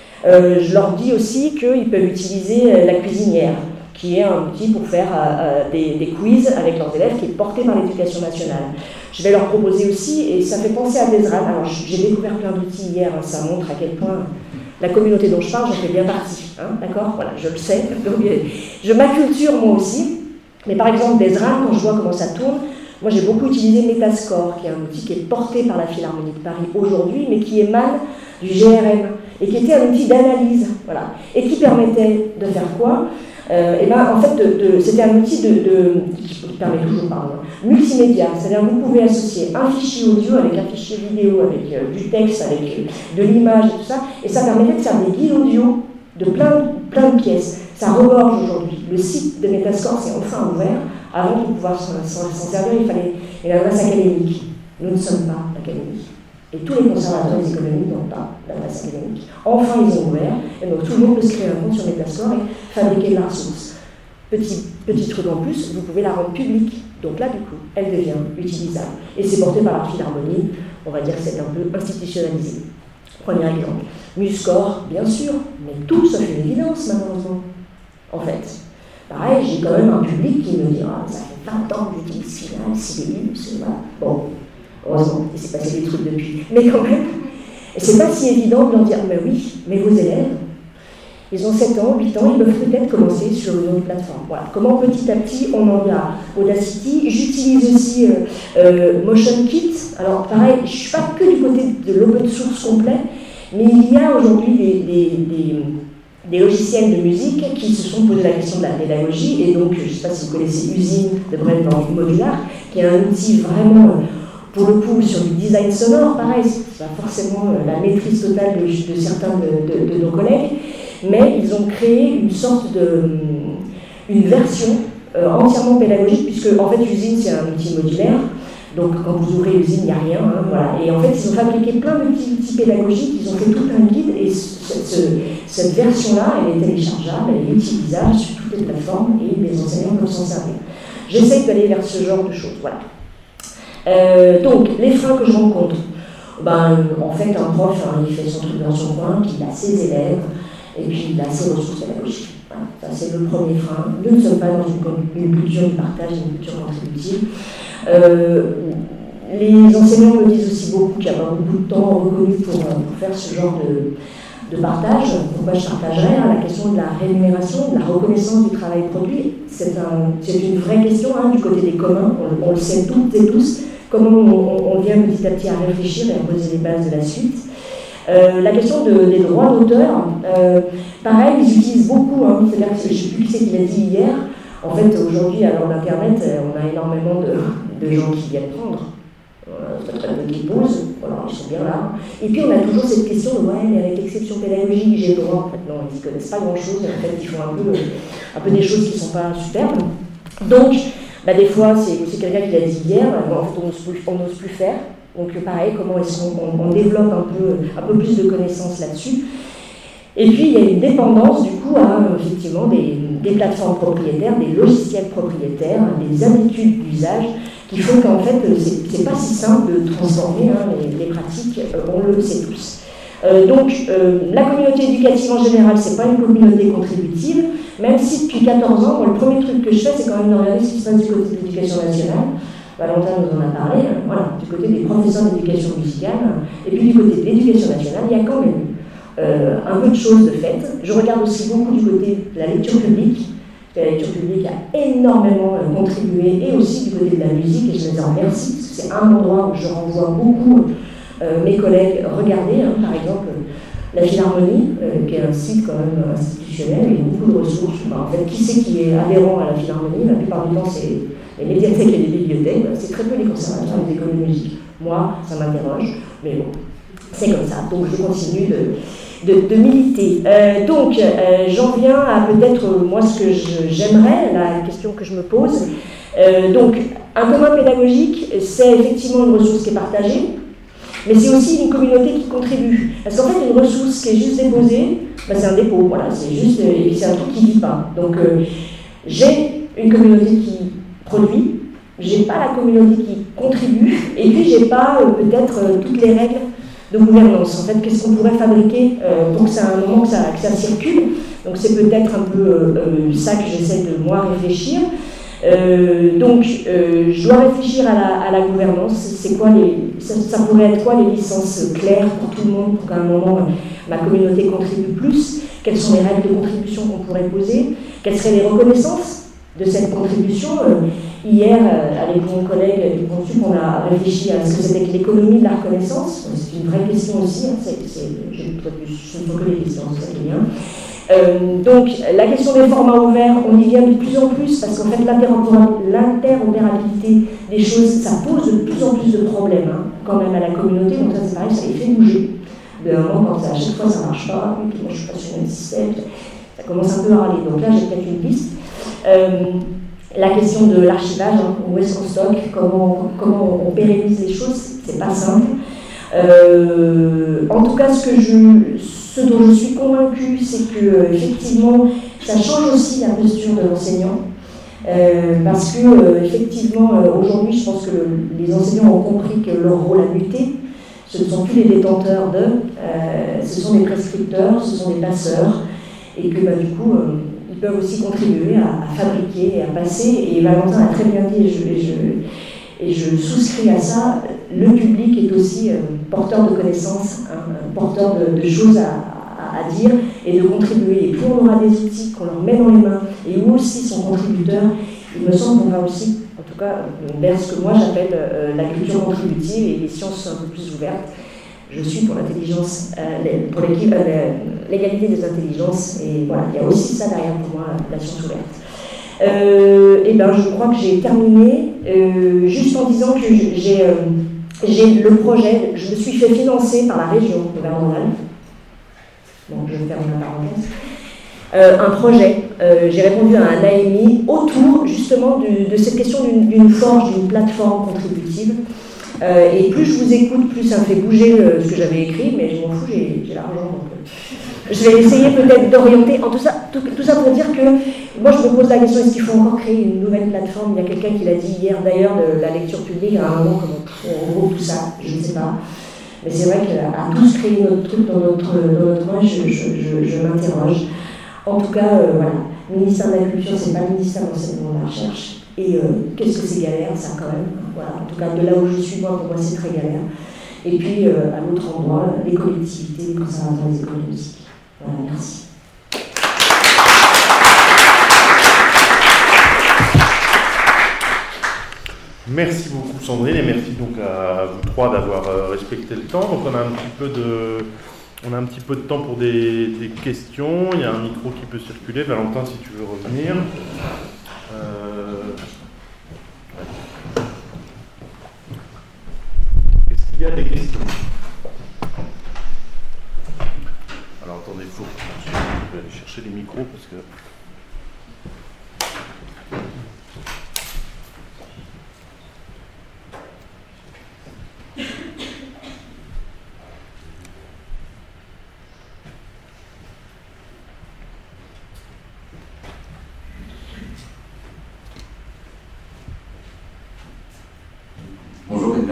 Je leur dis aussi qu'ils peuvent utiliser la cuisinière, qui est un outil pour faire des quiz avec leurs élèves, qui est porté par l'Éducation nationale. Je vais leur proposer aussi, et ça fait penser à Desran. Alors, j'ai découvert plein d'outils hier, ça montre à quel point la communauté dont je parle, j'en fais bien partie. D'accord ? Voilà, je le sais. Donc, je m'acculture moi aussi. Mais par exemple, Desran, quand je vois comment ça tourne, moi, j'ai beaucoup utilisé Metascore, qui est un outil qui est porté par la Philharmonie de Paris aujourd'hui, mais qui émane du GRM, et qui était un outil d'analyse, voilà, et qui permettait de faire quoi? En fait, c'était un outil qui permet toujours, multimédia, c'est-à-dire que vous pouvez associer un fichier audio avec un fichier vidéo, avec du texte, avec de l'image et tout ça, et ça permettait de faire des guides audio de plein de pièces. Ça regorge aujourd'hui. Le site de Metascore s'est enfin ouvert. Avant de pouvoir s'en servir, il fallait une adresse académique. Nous ne sommes pas l'académie. Et tous les conservateurs des économies n'ont pas d'adresse académique. Enfin, ils ont ouvert, et donc tout le monde peut se créer un compte sur Metascore et fabriquer de la ressource. Petit truc en plus, vous pouvez la rendre publique. Donc là, du coup, elle devient utilisable. Et c'est porté par la Philharmonie, on va dire que c'est un peu institutionnalisé. Premier exemple. Muscore, bien sûr, mais tout sauf une évidence, malheureusement. En fait. Pareil, j'ai quand même un public qui me dira ça fait 20 ans que j'utilise Final, Sibelius, voilà. Bon, heureusement, il s'est passé des trucs depuis. Mais quand même, c'est pas si évident de leur dire mais oui, mais vos élèves, ils ont 7 ans, 8 ans, ils peuvent peut-être commencer sur une autre plateforme. Voilà. Comment petit à petit on en vient à Audacity. J'utilise aussi MotionKit. Alors pareil, je ne suis pas que du côté de l'open source complet, mais il y a aujourd'hui des logiciels de musique qui se sont posé la question de la pédagogie, et donc, je ne sais pas si vous connaissez Usine de Brent Modular, qui est un outil vraiment, pour le coup, sur du design sonore, pareil, c'est pas forcément la maîtrise totale de certains de nos collègues, mais ils ont créé une sorte une version entièrement pédagogique, puisque en fait Usine c'est un outil modulaire. Donc quand vous ouvrez l'usine, il n'y a rien. Voilà. Et en fait, ils ont fabriqué plein de petits outils pédagogiques, ils ont fait tout un guide, et cette version-là, elle est téléchargeable, elle est utilisable sur toutes les plateformes, et les enseignants peuvent s'en servir. J'essaie d'aller vers ce genre de choses. Voilà. Donc, les freins que je rencontre, en fait, un prof, il fait son truc dans son coin, puis il a ses élèves, et puis il a ses ressources pédagogiques. Voilà. Ça, c'est le premier frein. Nous ne sommes pas dans une culture de partage, une culture contributive. Les enseignants me disent aussi beaucoup qu'il n'y a pas beaucoup de temps reconnu pour faire ce genre de partage. Pourquoi je partagerais la question de la rémunération, de la reconnaissance du travail produit, c'est une vraie question du côté des communs, on le sait toutes et tous, comment on vient petit à petit à réfléchir et à poser les bases de la suite. La question des droits d'auteur, pareil, ils utilisent beaucoup, c'est-à-dire que je ne sais plus qui c'est qui l'a dit hier. En fait, aujourd'hui, à l'heure d'Internet, on a énormément de gens qui viennent prendre, très peu qui posent, voilà, ils sont bien là. Et puis, on a toujours cette question de ouais, mais avec l'exception pédagogique, j'ai le droit. En fait, non, ils ne connaissent pas grand-chose, en fait, ils font un peu des choses qui ne sont pas superbes. Donc, des fois, c'est quelqu'un qui l'a dit hier, en fait, on n'ose plus faire. Donc, pareil, comment est-ce qu'on développe un peu plus de connaissances là-dessus. Et puis il y a une dépendance du coup à effectivement des plateformes propriétaires, des logiciels propriétaires, des habitudes d'usage qui font qu'en fait c'est pas si simple de transformer les pratiques, on le sait tous. Donc la communauté éducative en général, c'est pas une communauté contributive, même si depuis 14 ans, moi, le premier truc que je fais, c'est quand même de regarder ce qui se passe du côté de l'éducation nationale. Valentin nous en a parlé, voilà, du côté des professeurs d'éducation musicale, et puis du côté de l'éducation nationale, il y a quand même un peu de choses de fait. Je regarde aussi beaucoup du côté de la lecture publique. La lecture publique a énormément contribué, et aussi du côté de la musique, et je les en remercie, parce que c'est un endroit où je renvoie beaucoup mes collègues regarder, par exemple, la Philharmonie, qui est un site quand même institutionnel, il y a beaucoup de ressources. En fait, qui c'est qui est adhérent à la Philharmonie? La plupart du temps, c'est les médiathèques et les bibliothèques, c'est très peu les conservatoires et les écoles de musique. Moi, ça m'interroge, mais bon, c'est comme ça, donc je continue de militer. Donc, j'en viens à peut-être, moi, ce que j'aimerais, la question que je me pose. Donc, un commun pédagogique, c'est effectivement une ressource qui est partagée, mais c'est aussi une communauté qui contribue. Parce qu'en fait, une ressource qui est juste déposée, c'est un dépôt, voilà, c'est juste, et puis c'est un truc qui ne vit pas. Donc, j'ai une communauté qui produit, j'ai pas la communauté qui contribue, et puis j'ai pas peut-être toutes les règles de gouvernance. En fait, qu'est-ce qu'on pourrait fabriquer pour que ça, à un moment que ça circule? Donc c'est peut-être un peu ça que j'essaie de moi réfléchir. Donc je dois réfléchir à la gouvernance. C'est quoi ça pourrait être quoi les licences claires pour tout le monde, pour qu'à un moment ma communauté contribue plus? Quelles sont les règles de contribution qu'on pourrait poser? Quelles seraient les reconnaissances de cette contribution? Hier, avec mon collègue du Consup, on a réfléchi à ce que c'était que l'économie de la reconnaissance. C'est une vraie question aussi, je ne trouve que les questions, c'est bien. Donc, la question des formats ouverts, on y vient de plus en plus, parce qu'en fait, l'interopérabilité des choses, ça pose de plus en plus de problèmes, quand même, à la communauté. Donc ça, c'est pareil, ça les fait bouger. De un moment, quand à chaque fois, ça ne marche pas, moi, je ne suis pas sur le même système, ça commence un peu à râler. Donc là, j'ai peut-être une piste. La question de l'archivage, où est-ce qu'on stocke, comment on pérennise les choses, c'est pas simple. En tout cas, ce dont je suis convaincue, c'est que effectivement, ça change aussi la posture de l'enseignant, parce que effectivement, aujourd'hui, je pense que les enseignants ont compris que leur rôle a muté. Ce ne sont plus les détenteurs ce sont des prescripteurs, ce sont des passeurs, et que du coup, ils peuvent aussi contribuer à fabriquer et à passer. Et Valentin a très bien dit, et je souscris à ça, le public est aussi porteur de connaissances, porteur de choses à dire et de contribuer. Et plus on aura des outils qu'on leur met dans les mains et où aussi sont contributeurs, il me semble qu'on va aussi, en tout cas, vers ce que moi j'appelle la culture contributive et les sciences un peu plus ouvertes. Je suis pour l'intelligence, pour l'égalité des intelligences, et voilà, il y a aussi ça derrière pour moi, la science ouverte. Et ben, je crois que j'ai terminé, juste en disant que j'ai le projet, je me suis fait financer par la région de Auvergne-Rhône-Alpes. Donc je ferme la parenthèse. Un projet, j'ai répondu à un AMI autour justement de cette question d'une forge, d'une plateforme contributive. Et plus je vous écoute, plus ça me fait bouger ce que j'avais écrit, mais je m'en fous, j'ai l'argent. Donc, je vais essayer peut-être d'orienter. En tout ça pour dire que moi je me pose la question, est-ce qu'il faut encore créer une nouvelle plateforme? Il y a quelqu'un qui l'a dit hier d'ailleurs, de la lecture publique, à un moment, comment on groupe tout ça, je ne sais pas. Mais c'est vrai qu'à tous créer notre truc dans notre coin, je m'interroge. En tout cas, voilà, le ministère de la Culture, c'est pas le ministère de l'Enseignement de la Recherche. Et qu'est-ce que c'est galère, ça, quand même. Voilà, en tout cas, de là où je suis, moi, pour moi, c'est très galère. Et puis, à l'autre endroit, les collectivités, les conservatoires, les écoles de musique. Voilà, merci. Merci beaucoup, Sandrine, et merci donc à vous trois d'avoir respecté le temps. Donc, on a un petit peu de temps pour des questions. Il y a un micro qui peut circuler. Valentin, si tu veux revenir. Est-ce qu'il y a des questions? Alors attendez, je vais aller chercher les micros parce que...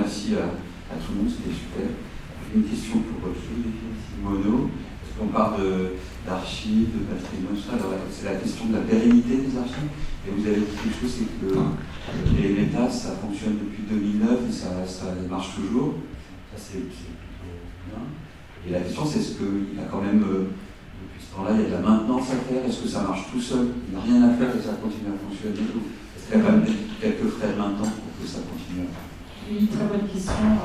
merci à tout le monde, c'était super. J'ai une question pour Simono. Parce qu'on parle d'archives, de patrimoine, tout ça. Alors, c'est la question de la pérennité des archives. Et vous avez dit quelque chose, c'est que les métas, ça fonctionne depuis 2009 et ça marche toujours. Ça, c'est plutôt bien. Et la question, c'est est-ce qu'il y a quand même, depuis ce temps-là, il y a de la maintenance à faire? Est-ce que ça marche tout seul? Il n'y a rien à faire et ça continue à fonctionner? Est-ce qu'il y a quand même quelques frais de maintenance pour que ça continue à faire? Oui, très bonne question.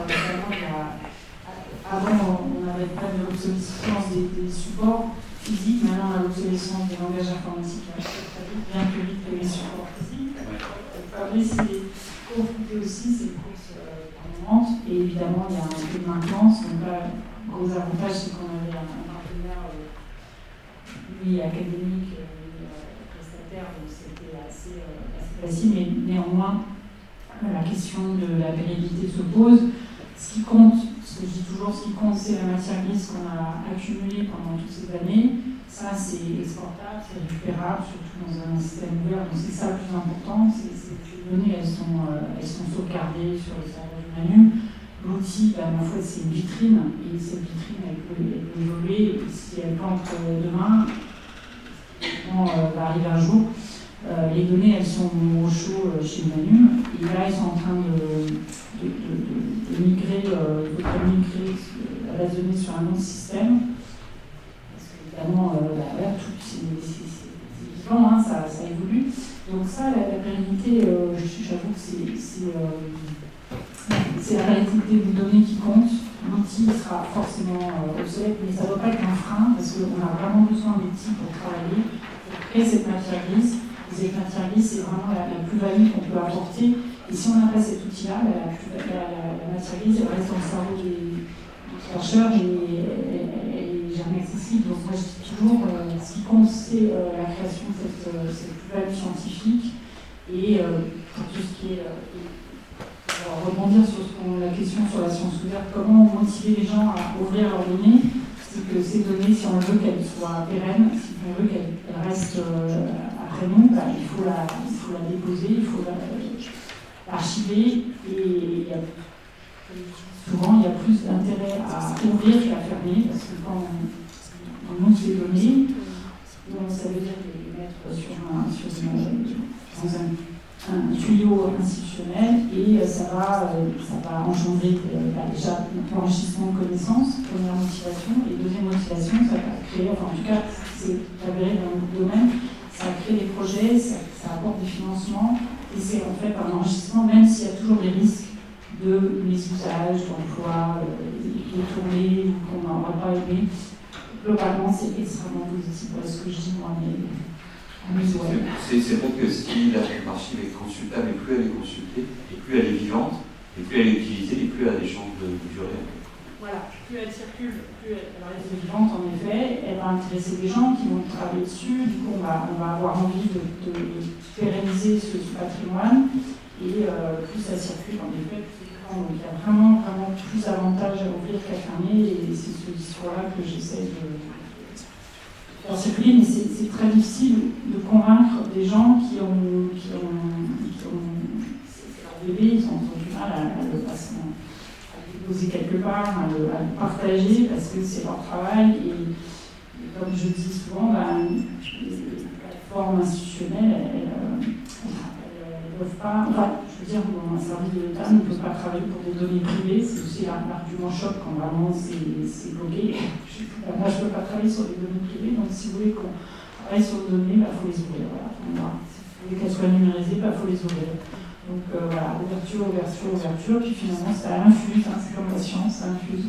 Avant, on n'avait pas de l'obsolescence des supports physiques. Maintenant, on a l'obsolescence des langages informatiques qui achètent très vite, bien plus vite que les supports physiques. Fabrice est confronté aussi, c'est une course permanente. Et évidemment, il y a un peu de maintenance. Donc là, le gros avantage, c'est qu'on avait un partenaire académique, prestataire, donc c'était assez facile. Mais néanmoins, la question de la pérennité se pose. Ce qui compte, ce que je dis toujours, ce qui compte, c'est la matière grise qu'on a accumulée pendant toutes ces années. Ça, c'est exportable, c'est récupérable, surtout dans un système ouvert. Donc c'est ça le plus important. Les données, elles sont sauvegardées sur le serveur du Manu. L'outil, ma foi, c'est une vitrine. Et cette vitrine, elle peut évoluer. Et si elle plante demain, va arriver un jour. Les données, elles sont au chaud chez Manu. Et là, ils sont en train de migrer, la base de données sur un autre système. Parce qu'évidemment, c'est vivant, ça évolue. Donc ça, la pérennité, j'avoue que c'est la réalité des données qui compte. L'outil sera forcément obsolète, mais ça ne doit pas être un frein, parce qu'on a vraiment besoin d'outils pour travailler, pour créer cette matière grise. Cette matière grise, c'est vraiment la plus-value qu'on peut apporter. Et si on n'a pas cet outil-là, la matière grise, elle reste dans le cerveau des chercheurs et elle n'est jamais accessible. Donc moi, je dis toujours, ce qui compte, c'est la création de cette plus-value scientifique. Et pour tout ce qui est... pour rebondir sur la question sur la science ouverte, comment motiver les gens à ouvrir leurs données? C'est que ces données, si on veut qu'elles soient pérennes, si on veut qu'elles restent après nous, il faut la déposer, il faut l'archiver. Et souvent, il y a plus d'intérêt à ouvrir qu'à fermer, parce que quand on monte les données, ça veut dire les mettre dans un tuyau institutionnel et ça va engendrer déjà l'enrichissement de connaissances, première motivation, et deuxième motivation, ça va créer, en tout cas, c'est avéré dans notre domaine, ça crée des projets, ça apporte des financements, et c'est en fait un enrichissement, même s'il y a toujours des risques de mésusage, d'emploi, détournés, qu'on n'aura pas aimé. Globalement, c'est extrêmement positif, voilà ce que je dis moi, mais c'est vrai que si l'archive est consultable, et plus elle est consultée, et plus elle est vivante, et plus elle est utilisée, et plus elle a des chances de durer. Voilà, plus elle circule, plus elle reste vivante en effet, elle va intéresser des gens qui vont travailler dessus, du coup on va avoir envie de pérenniser ce patrimoine, et plus ça circule en effet, plus c'est grand. Donc il y a vraiment plus d'avantages à ouvrir qu'à fermer, et c'est ce discours-là que j'essaie de faire circuler, mais c'est très difficile de convaincre des gens qui ont leur bébé, ils ont du mal à le déposer quelque part, à le partager, parce que c'est leur travail, et comme je dis souvent, les plateformes institutionnelles, elles ne peuvent pas, je veux dire, un service de l'État ne peut pas travailler pour des données privées, c'est aussi l'argument choc quand vraiment c'est bloqué. Moi, je ne peux pas travailler sur des données privées, donc si vous voulez qu'on travaille sur les données, il faut les ouvrir. Voilà. Si vous voulez qu'elles soient numérisées, il faut les ouvrir. Donc voilà, ouverture, puis finalement ça infuse, c'est comme la science, ça infuse.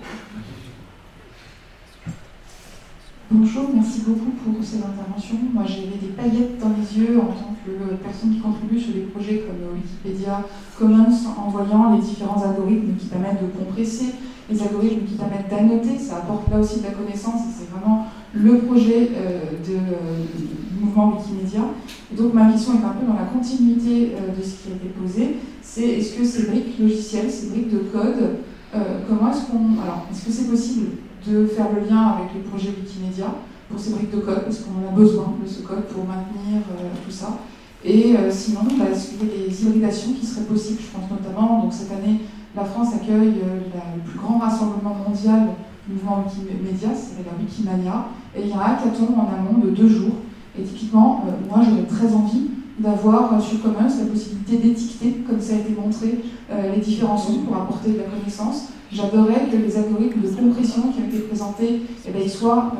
Bonjour, merci beaucoup pour cette intervention. Moi, j'avais des paillettes dans les yeux en tant que personne qui contribue sur des projets comme Wikipédia Commons, en voyant les différents algorithmes qui permettent de compresser, les algorithmes qui permettent d'annoter. Ça apporte là aussi de la connaissance et c'est vraiment le projet du mouvement Wikimedia. Et donc, ma question est un peu dans la continuité de ce qui a été posé. C'est est-ce que ces briques logicielles, ces briques de code, comment est-ce est-ce que c'est possible de faire le lien avec les projets Wikimedia pour ces briques de code, parce qu'on a besoin de ce code pour maintenir tout ça. Et sinon, est-ce qu'il y a des hybridations qui seraient possibles? Je pense notamment, donc cette année, la France accueille le plus grand rassemblement mondial du mouvement Wikimedia, c'est la Wikimania, et il y a un hackathon en amont de 2 jours. Et typiquement, moi j'aurais très envie d'avoir sur Commons la possibilité d'étiqueter, comme ça a été montré, les différents sons pour apporter de la connaissance. J'adorerais que les algorithmes de compression qui ont été présentés, ils soient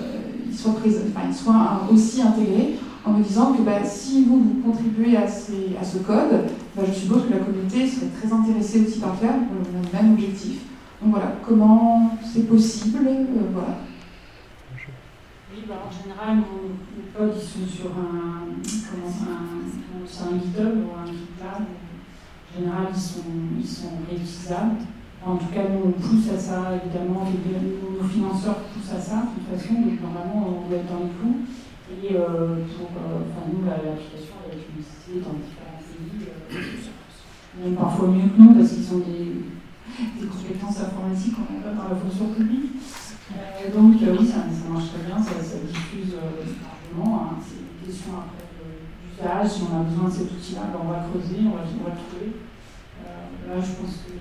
aussi intégrés, en me disant que si vous contribuez à ce code, je suppose que la communauté serait très intéressée aussi par le faire, on a le même objectif. Donc voilà, comment c'est possible, voilà. Oui, en général, nos codes ils sont sur un GitHub ou un GitLab. En général, ils sont réutilisables. En tout cas, nous, on pousse à ça, évidemment, nos financeurs poussent à ça, de toute façon, donc normalement, on doit être dans les clous. Et nous, l'application, elle est utilisée dans différents pays, même parfois mieux que nous, parce qu'ils ont des compétences informatiques qu'on n'a pas dans la fonction publique. Donc, oui, ça marche très bien, ça diffuse largement. C'est une question après d'usage, si on a besoin de cet outil-là, on va creuser, on va le trouver. Là, je pense que.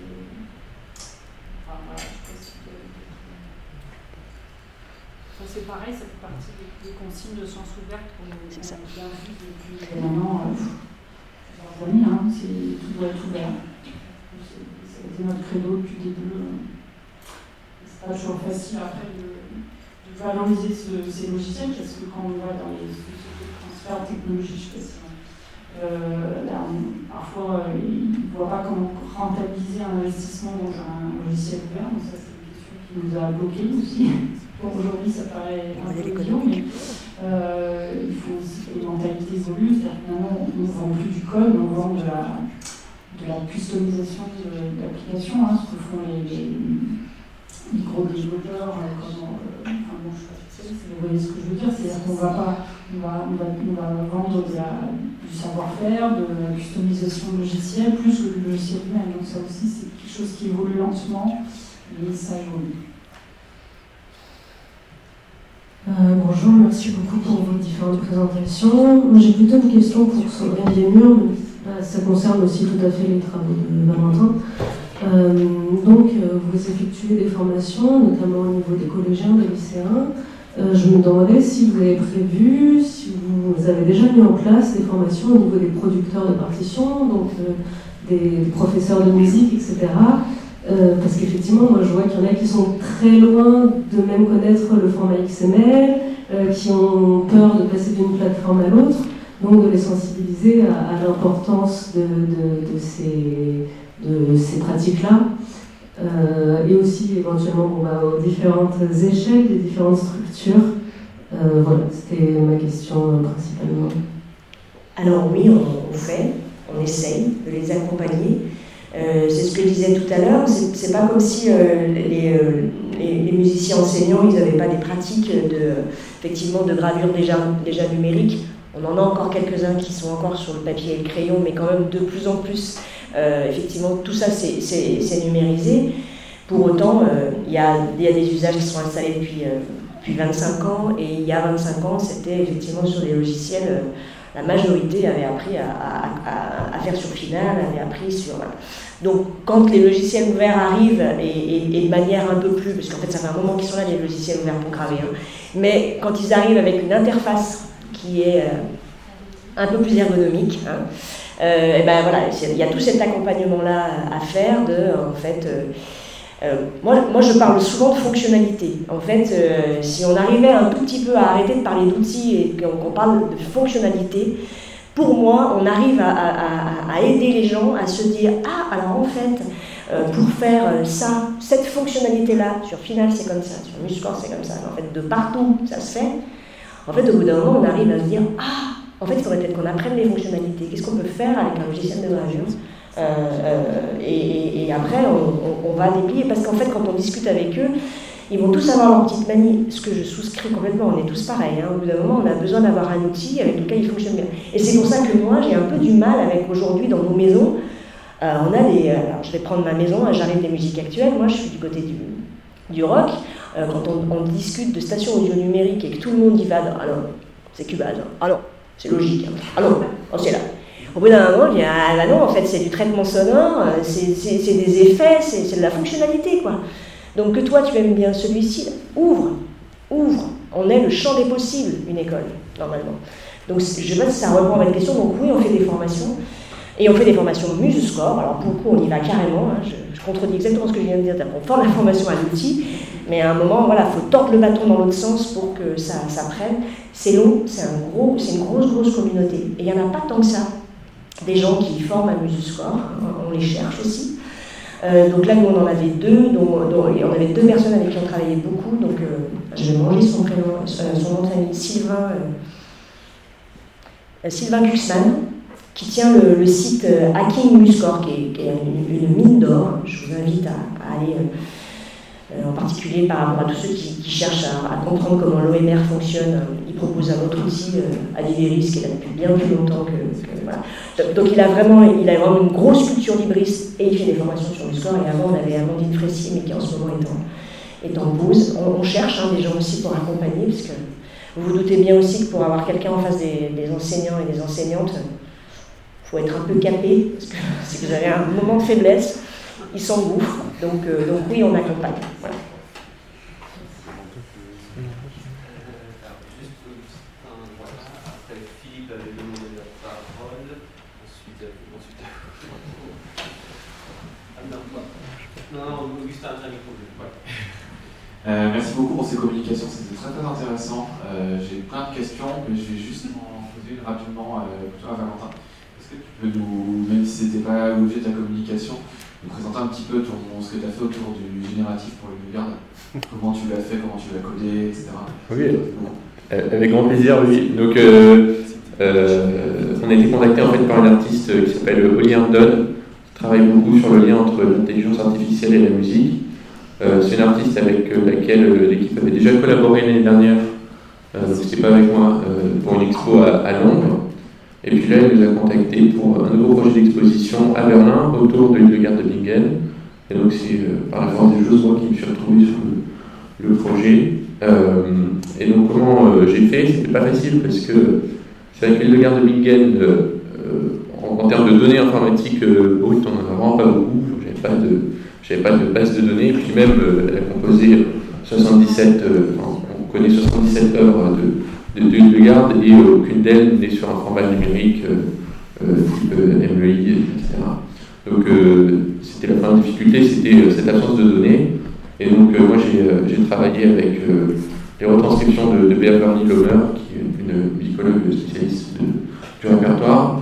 C'est pareil, ça fait partie des consignes de sens ouverte qu'on a bien vu depuis maintenant plusieurs années. Tout doit être ouvert. Ça a été notre credo depuis le début. C'est pas toujours facile après de valoriser ces logiciels parce que quand on va dans les sociétés de transfert technologique, je sais pas si parfois ils ne voient pas comment rentabiliser un investissement dans un logiciel ouvert. Donc ça, c'est une question qui nous a bloqués aussi. Aujourd'hui, ça paraît un peu idiot, mais il faut aussi que les mentalités évoluent. C'est-à-dire que maintenant, on ne vend plus du code, on vend de la customisation de l'application, ce que font les micro-développeurs. Vous voyez ce que je veux dire, c'est-à-dire qu'on va vendre du savoir-faire, de la customisation logicielle, plus que le logiciel lui-même. Donc ça aussi, c'est quelque chose qui évolue lentement, mais ça évolue. Bonjour, merci beaucoup pour vos différentes présentations. Moi, j'ai plutôt une question pour Sandrine Desmurs, mais ça concerne aussi tout à fait les travaux de Valentin. Donc, vous effectuez des formations, notamment au niveau des collégiens, des lycéens. Je me demandais si vous avez prévu, si vous avez déjà mis en place des formations au niveau des producteurs de partitions, donc des professeurs de musique, etc. Parce qu'effectivement, moi je vois qu'il y en a qui sont très loin de même connaître le format XML, qui ont peur de passer d'une plateforme à l'autre, donc de les sensibiliser à l'importance de ces pratiques-là, et aussi éventuellement aux différentes échelles des différentes structures. Voilà, c'était ma question principalement. Alors oui, on essaye de les accompagner. C'est ce que je disais tout à l'heure, c'est pas comme si les musiciens enseignants, ils n'avaient pas des pratiques effectivement de gravure déjà numérique. On en a encore quelques-uns qui sont encore sur le papier et le crayon, mais quand même de plus en plus, effectivement, tout ça c'est numérisé. Pour autant, il y a des usages qui sont installés depuis 25 ans, et il y a 25 ans, c'était effectivement sur des logiciels. La majorité avait appris à faire sur Final, avait appris sur... Voilà. Donc, quand les logiciels ouverts arrivent, et de manière un peu plus... Parce qu'en fait, ça fait un moment qu'ils sont là, les logiciels ouverts pour graver. Mais quand ils arrivent avec une interface qui est un peu plus ergonomique, et ben voilà, il y a tout cet accompagnement-là à faire moi, je parle souvent de fonctionnalité. En fait, si on arrivait un tout petit peu à arrêter de parler d'outils et qu'on parle de fonctionnalité, pour moi, on arrive à aider les gens à se dire « Ah, alors en fait, pour faire cette fonctionnalité-là, sur Final, c'est comme ça, sur MuseScore, c'est comme ça. En fait, de partout, ça se fait. En fait, au bout d'un moment, on arrive à se dire « Ah, en fait, il faudrait peut-être qu'on apprenne les fonctionnalités. Qu'est-ce qu'on peut faire avec un logiciel de gravure ?» Et après, on va déplier, parce qu'en fait, quand on discute avec eux, ils vont tous avoir leur petite manie, ce que je souscris complètement, on est tous pareils. Au bout d'un moment, on a besoin d'avoir un outil avec lequel il fonctionne bien. Et c'est pour ça que moi, j'ai un peu du mal avec aujourd'hui, dans nos maisons, on a alors je vais prendre ma maison, j'arrive des musiques actuelles, moi je suis du côté du rock, quand on discute de stations audio numériques et que tout le monde y va, alors c'est Cubase, alors c'est Logic, alors c'est là. Au bout d'un moment, je dis, ah bah non, en fait, c'est du traitement sonore, c'est des effets, c'est de la fonctionnalité, quoi. Donc que toi, tu aimes bien celui-ci, ouvre. On est le champ des possibles, une école, normalement. Donc je ne sais pas si ça répond à votre question, donc oui, on fait des formations. Et on fait des formations MuseScore, alors pour le coup, on y va carrément, hein. Je contredis exactement ce que je viens de dire, on forme la formation à l'outil, mais à un moment, voilà, il faut tordre le bâton dans l'autre sens pour que ça prenne. C'est long, c'est une grosse communauté. Et il n'y en a pas tant que ça, des gens qui forment à MuseScore, on les cherche aussi. Donc là, nous, on en avait deux, on avait deux personnes avec qui on travaillait beaucoup, donc je vais manger son prénom, son nom de famille, Sylvain Glucksmann, qui tient le site Hacking MuseScore, qui est une mine d'or. Je vous invite à aller, en particulier par rapport à tous ceux qui cherchent à comprendre comment l'OMR fonctionne. Il propose un autre outil, Adiveris, qui est là depuis bien plus longtemps que voilà. Donc il a vraiment une grosse culture libriste et il fait des formations sur MuseScore. Et avant, on avait Amandine Fressier, mais qui en ce moment est en pause. On cherche des gens aussi pour accompagner, parce que vous vous doutez bien aussi que pour avoir quelqu'un en face des enseignants et des enseignantes, il faut être un peu capé, parce que si vous avez un moment de faiblesse, ils s'engouffrent. Donc oui, on accompagne. Voilà. Après, Philippe avait demandé la parole. Ensuite. Non, Augustin a un micro. Merci beaucoup pour ces communications, c'était très intéressant. J'ai plein de questions, mais je vais juste en poser une rapidement pour toi, Valentin. Est-ce que tu peux nous, même si ce n'était pas l'objet de ta communication, nous présenter un petit peu ce que tu as fait autour du génératif pour le Blueguard, comment tu l'as fait, comment tu l'as codé, etc. Oui, avec grand plaisir, oui. Donc, on a été contacté en fait par une artiste qui s'appelle Holly Herndon, qui travaille beaucoup sur le lien entre l'intelligence artificielle et la musique. C'est une artiste avec laquelle l'équipe avait déjà collaboré l'année dernière, donc c'était pas avec moi, pour une expo à Londres. Et puis là, elle nous a contacté pour un nouveau projet d'exposition à Berlin autour de Hildegard de Bingen. Et donc c'est par la force des choses moi qui me suis retrouvé sur le projet. Et donc comment j'ai fait, c'était pas facile parce que c'est vrai que Hildegard de Bingen, en termes de données informatiques brutes, on n'en a vraiment pas beaucoup. J'avais pas de base de données, et puis même elle a composé 77, on connaît 77 œuvres de Hildegard, et aucune d'elles n'est sur un format numérique type MEI, etc. Donc c'était la première difficulté, c'était cette absence de données. Et donc moi j'ai travaillé avec les retranscriptions de Beverly Lomer, qui est une musicologue spécialiste du répertoire,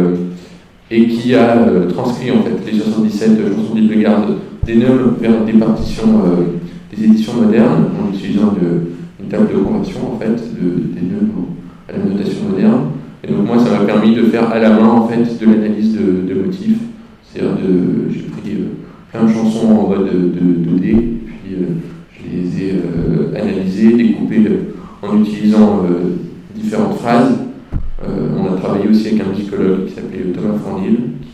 et qui a transcrit en fait les 77 chansons d'Hildegard des neumes vers des partitions des éditions modernes en utilisant une table de conversion en fait des neumes à la notation moderne. Et donc moi ça m'a permis de faire à la main en fait de l'analyse de motifs. C'est-à-dire j'ai pris plein de chansons en mode 2D et puis je les ai analysées, découpées en utilisant différentes phrases. On a travaillé aussi avec un musicologue qui s'appelait Thomas Fournil,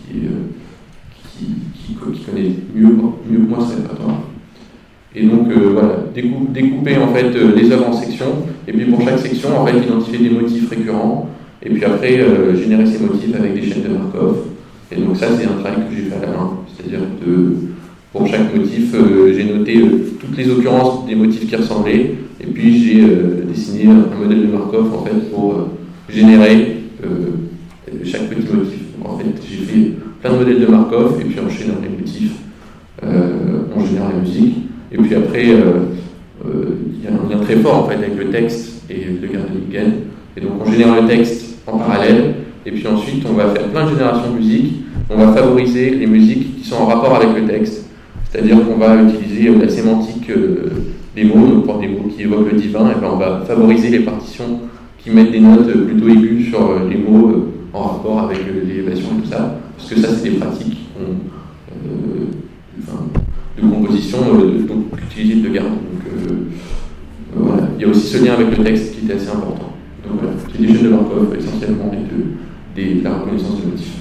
qui connaît mieux que moi ce répertoire. Et donc voilà, découper en fait les œuvres en sections, et puis pour chaque section en fait identifier des motifs récurrents, et puis après générer ces motifs avec des chaînes de Markov. Et donc ça c'est un travail que j'ai fait à la main, c'est-à-dire pour chaque motif j'ai noté toutes les occurrences des motifs qui ressemblaient, et puis j'ai dessiné un modèle de Markov en fait pour générer chaque petit motif. Donc, en fait j'ai fait plein de modèles de Markov, et puis enchaînant les motifs on génère la musique. Et puis après, il y a un lien très fort en fait, avec le texte et Hildegard de Bingen. Et donc on génère le texte en parallèle, et puis ensuite on va faire plein de générations de musique. On va favoriser les musiques qui sont en rapport avec le texte. C'est-à-dire qu'on va utiliser la sémantique des mots, donc pour des mots qui évoquent le divin, et ben on va favoriser les partitions qui mettent des notes plutôt aiguës sur les mots en rapport avec l'élévation et tout ça. Parce que ça, c'est des pratiques de composition qu'utilise Hildegard. Donc voilà. Il y a aussi ce lien avec le texte qui était assez important. Donc voilà, c'est des chaînes de Markov essentiellement de la reconnaissance de motifs.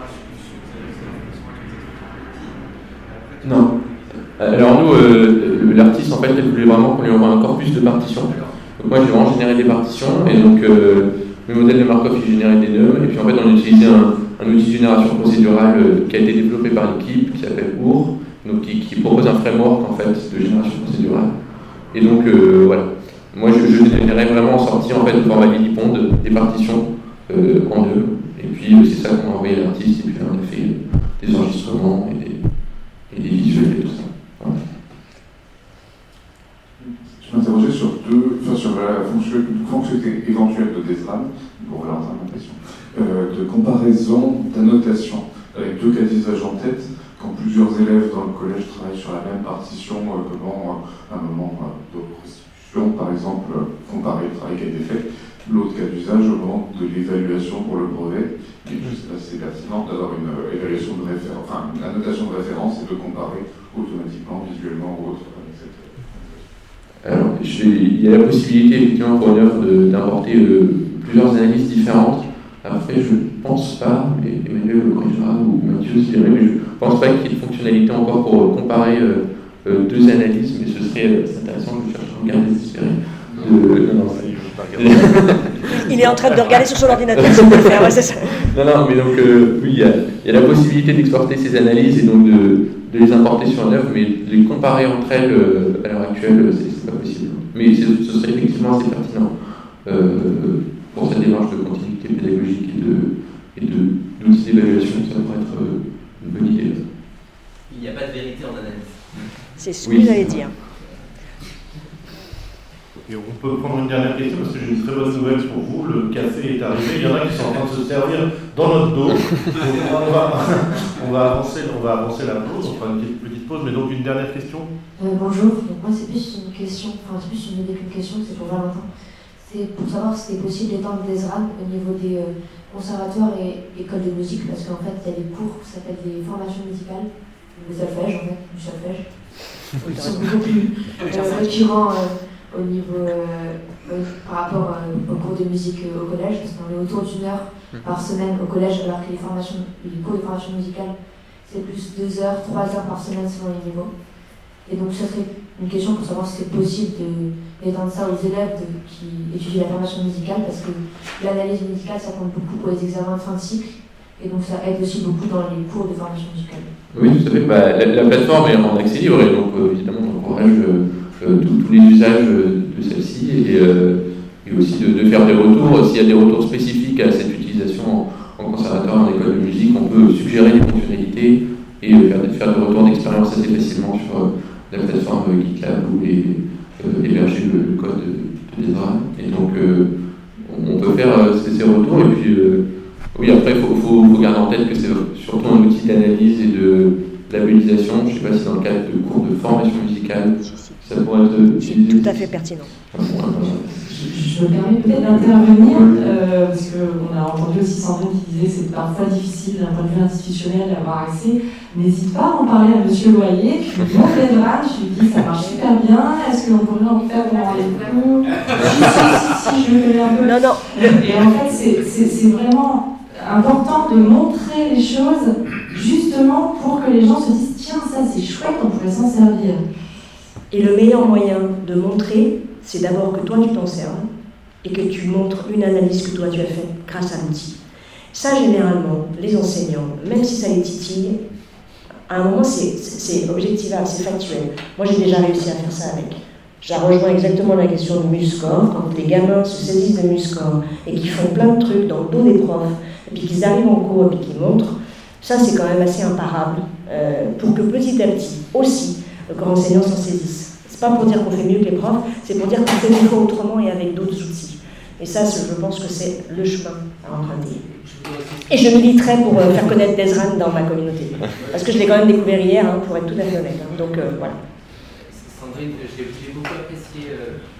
Non. Alors nous, l'artiste, en fait, elle voulait vraiment qu'on lui envoie un corpus de partitions. Donc moi, j'ai vraiment généré des partitions, et donc le modèle de Markov, il générait des nœuds, et puis en fait, on utilisait un outil de génération procédurale qui a été développé par l'équipe, qui s'appelle OUR, donc qui propose un framework, en fait, de génération procédurale. Et donc, voilà. Moi, je générais vraiment en sortie, en fait, au format Liliponde, des partitions en nœuds, et puis c'est ça qu'on a envoyé à l'artiste, et puis on a fait des enregistrements et des visuels et tout ça. Voilà. Je m'interrogeais sur la fonctionnalité éventuelle de Desram, pour relancer ma question, de comparaison d'annotation, avec deux cas d'usage en tête, quand plusieurs élèves dans le collège travaillent sur la même partition, comment, à un moment de restitution, par exemple, comparer le travail qui a été fait, l'autre cas d'usage au moment de l'évaluation pour le brevet, et je ne sais pas si c'est pertinent d'avoir une évaluation de référence, enfin une annotation de référence et de comparer automatiquement, visuellement ou autre avec cette. Alors, il y a la possibilité effectivement pour une œuvre d'importer plusieurs analyses différentes. Après, je ne pense pas, et Emmanuel le corrigera ou Mathieu se dirait, mais je ne pense pas qu'il y ait de fonctionnalité encore pour comparer deux analyses, mais ce serait intéressant que je cherche à regarder, désespéré. Il est en train de regarder sur son ordinateur, si on peut le faire, ouais, c'est ça. Non, mais donc, oui, il y a la possibilité d'exporter ces analyses et donc de les importer sur une œuvre, mais de les comparer entre elles à l'heure actuelle, c'est pas possible. Mais ce serait effectivement assez pertinent pour cette démarche de continuité pédagogique et d'outils d'évaluation, ça pourrait être une bonne idée. Il n'y a pas de vérité en analyse. C'est ce que j'allais dire. Et on peut prendre une dernière question parce que j'ai une très bonne nouvelle pour vous. Le café est arrivé. Il y en a qui sont en train de se servir dans notre dos. Donc on va avancer la pause. On fera une petite pause. Mais donc une dernière question. Bonjour. Donc moi c'est plus une question. Enfin c'est plus une idée qu'une question. C'est pour Valentin. C'est pour savoir si c'était possible d'étendre Desram au niveau des conservatoires et écoles de musique parce qu'en fait il y a des cours qui s'appellent des formations musicales, le solfège en fait, du solfège. Ils sont beaucoup plus récurrents. Au niveau par rapport aux cours de musique au collège, parce qu'on est autour d'1 heure par semaine au collège, alors que les cours de formation musicale, c'est plus 2 heures, 3 heures par semaine selon les niveaux. Et donc, ça serait une question pour savoir si c'est possible d'étendre ça aux élèves qui étudient la formation musicale, parce que l'analyse musicale, ça compte beaucoup pour les examens de fin de cycle, et donc ça aide aussi beaucoup dans les cours de formation musicale. Oui, tout à fait. La plateforme est en accès libre, et donc évidemment, on encourage tous les usages de celle-ci et aussi de faire des retours. S'il y a des retours spécifiques à cette utilisation en conservatoire, en école de musique, on peut suggérer des fonctionnalités et faire des retours d'expérience assez facilement sur la plateforme GitLab ou héberger le code de Desram. Et donc, on peut faire ces retours. Et puis, oui, après, il faut garder en tête que c'est surtout un outil d'analyse et de labellisation. Je ne sais pas si dans le cadre de cours de formation musicale, ça pourrait être tout à fait pertinent. Je me permets peut-être d'intervenir, parce qu'on a entendu aussi Sandrine qui disait que c'est parfois difficile d'un point de vue institutionnel d'avoir accès. N'hésite pas à en parler à M. Loyer. Je lui montre Desram, je lui dis ça marche super bien, est-ce qu'on pourrait en faire pendant les cours? Si, je le fais un peu. Non. Et en fait, c'est vraiment important de montrer les choses justement pour que les gens se disent tiens, ça c'est chouette, on pourrait s'en servir. Et le meilleur moyen de montrer, c'est d'abord que toi tu t'en serves et que tu montres une analyse que toi tu as faite grâce à l'outil. Ça, généralement, les enseignants, même si ça les titille, à un moment c'est objectivable, c'est factuel. Moi j'ai déjà réussi à faire ça avec. Ça rejoint exactement la question du MuseScore. Quand les gamins se saisissent de MuseScore et qu'ils font plein de trucs dans le dos des profs, et puis qu'ils arrivent en cours et puis qu'ils montrent, ça c'est quand même assez imparable pour que petit à petit aussi le corps enseignant s'en saisisse. C'est pas pour dire qu'on fait mieux que les profs, c'est pour dire qu'on fait des fois autrement et avec d'autres outils. Et ça, je pense que c'est le chemin à emprunter. Et je militerai pour faire connaître Desram dans ma communauté. Parce que je l'ai quand même découvert hier, pour être tout à fait honnête. Donc voilà. Sandrine, j'ai beaucoup apprécié,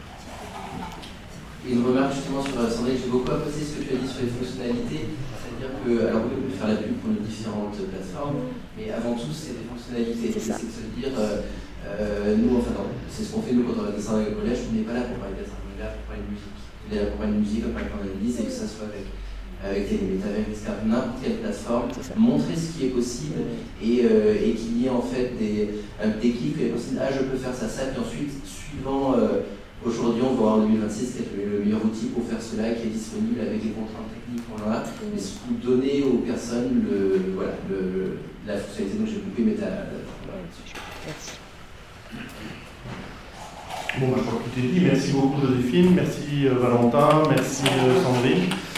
une remarque justement sur Sandrine, j'ai beaucoup apprécié ce que tu as dit sur les fonctionnalités. C'est-à-dire que, alors on peut faire la pub pour nos différentes plateformes, mais avant tout, c'est des fonctionnalités. C'est de se dire, nous, enfin, c'est ce qu'on fait nous quand on a des dessin au collège, on n'est pas là pour parler de dessin, on est là pour parler de musique. On est là pour parler de musique, on parle d'analyse, et que ça soit avec des métavers, etc. N'importe quelle plateforme, montrer ce qui est possible et qu'il y ait en fait des clics, qu'il est possible ah je peux faire ça, et puis ensuite, suivant, aujourd'hui on va voir en 2026 quel est le meilleur outil pour faire cela, qui est disponible avec les contraintes techniques qu'on a, mais surtout donner aux personnes la fonctionnalité. Donc j'ai beaucoup aimé Merci. Bon, je crois que tout est dit. Merci beaucoup Joséphine, merci Valentin, merci Sandrine.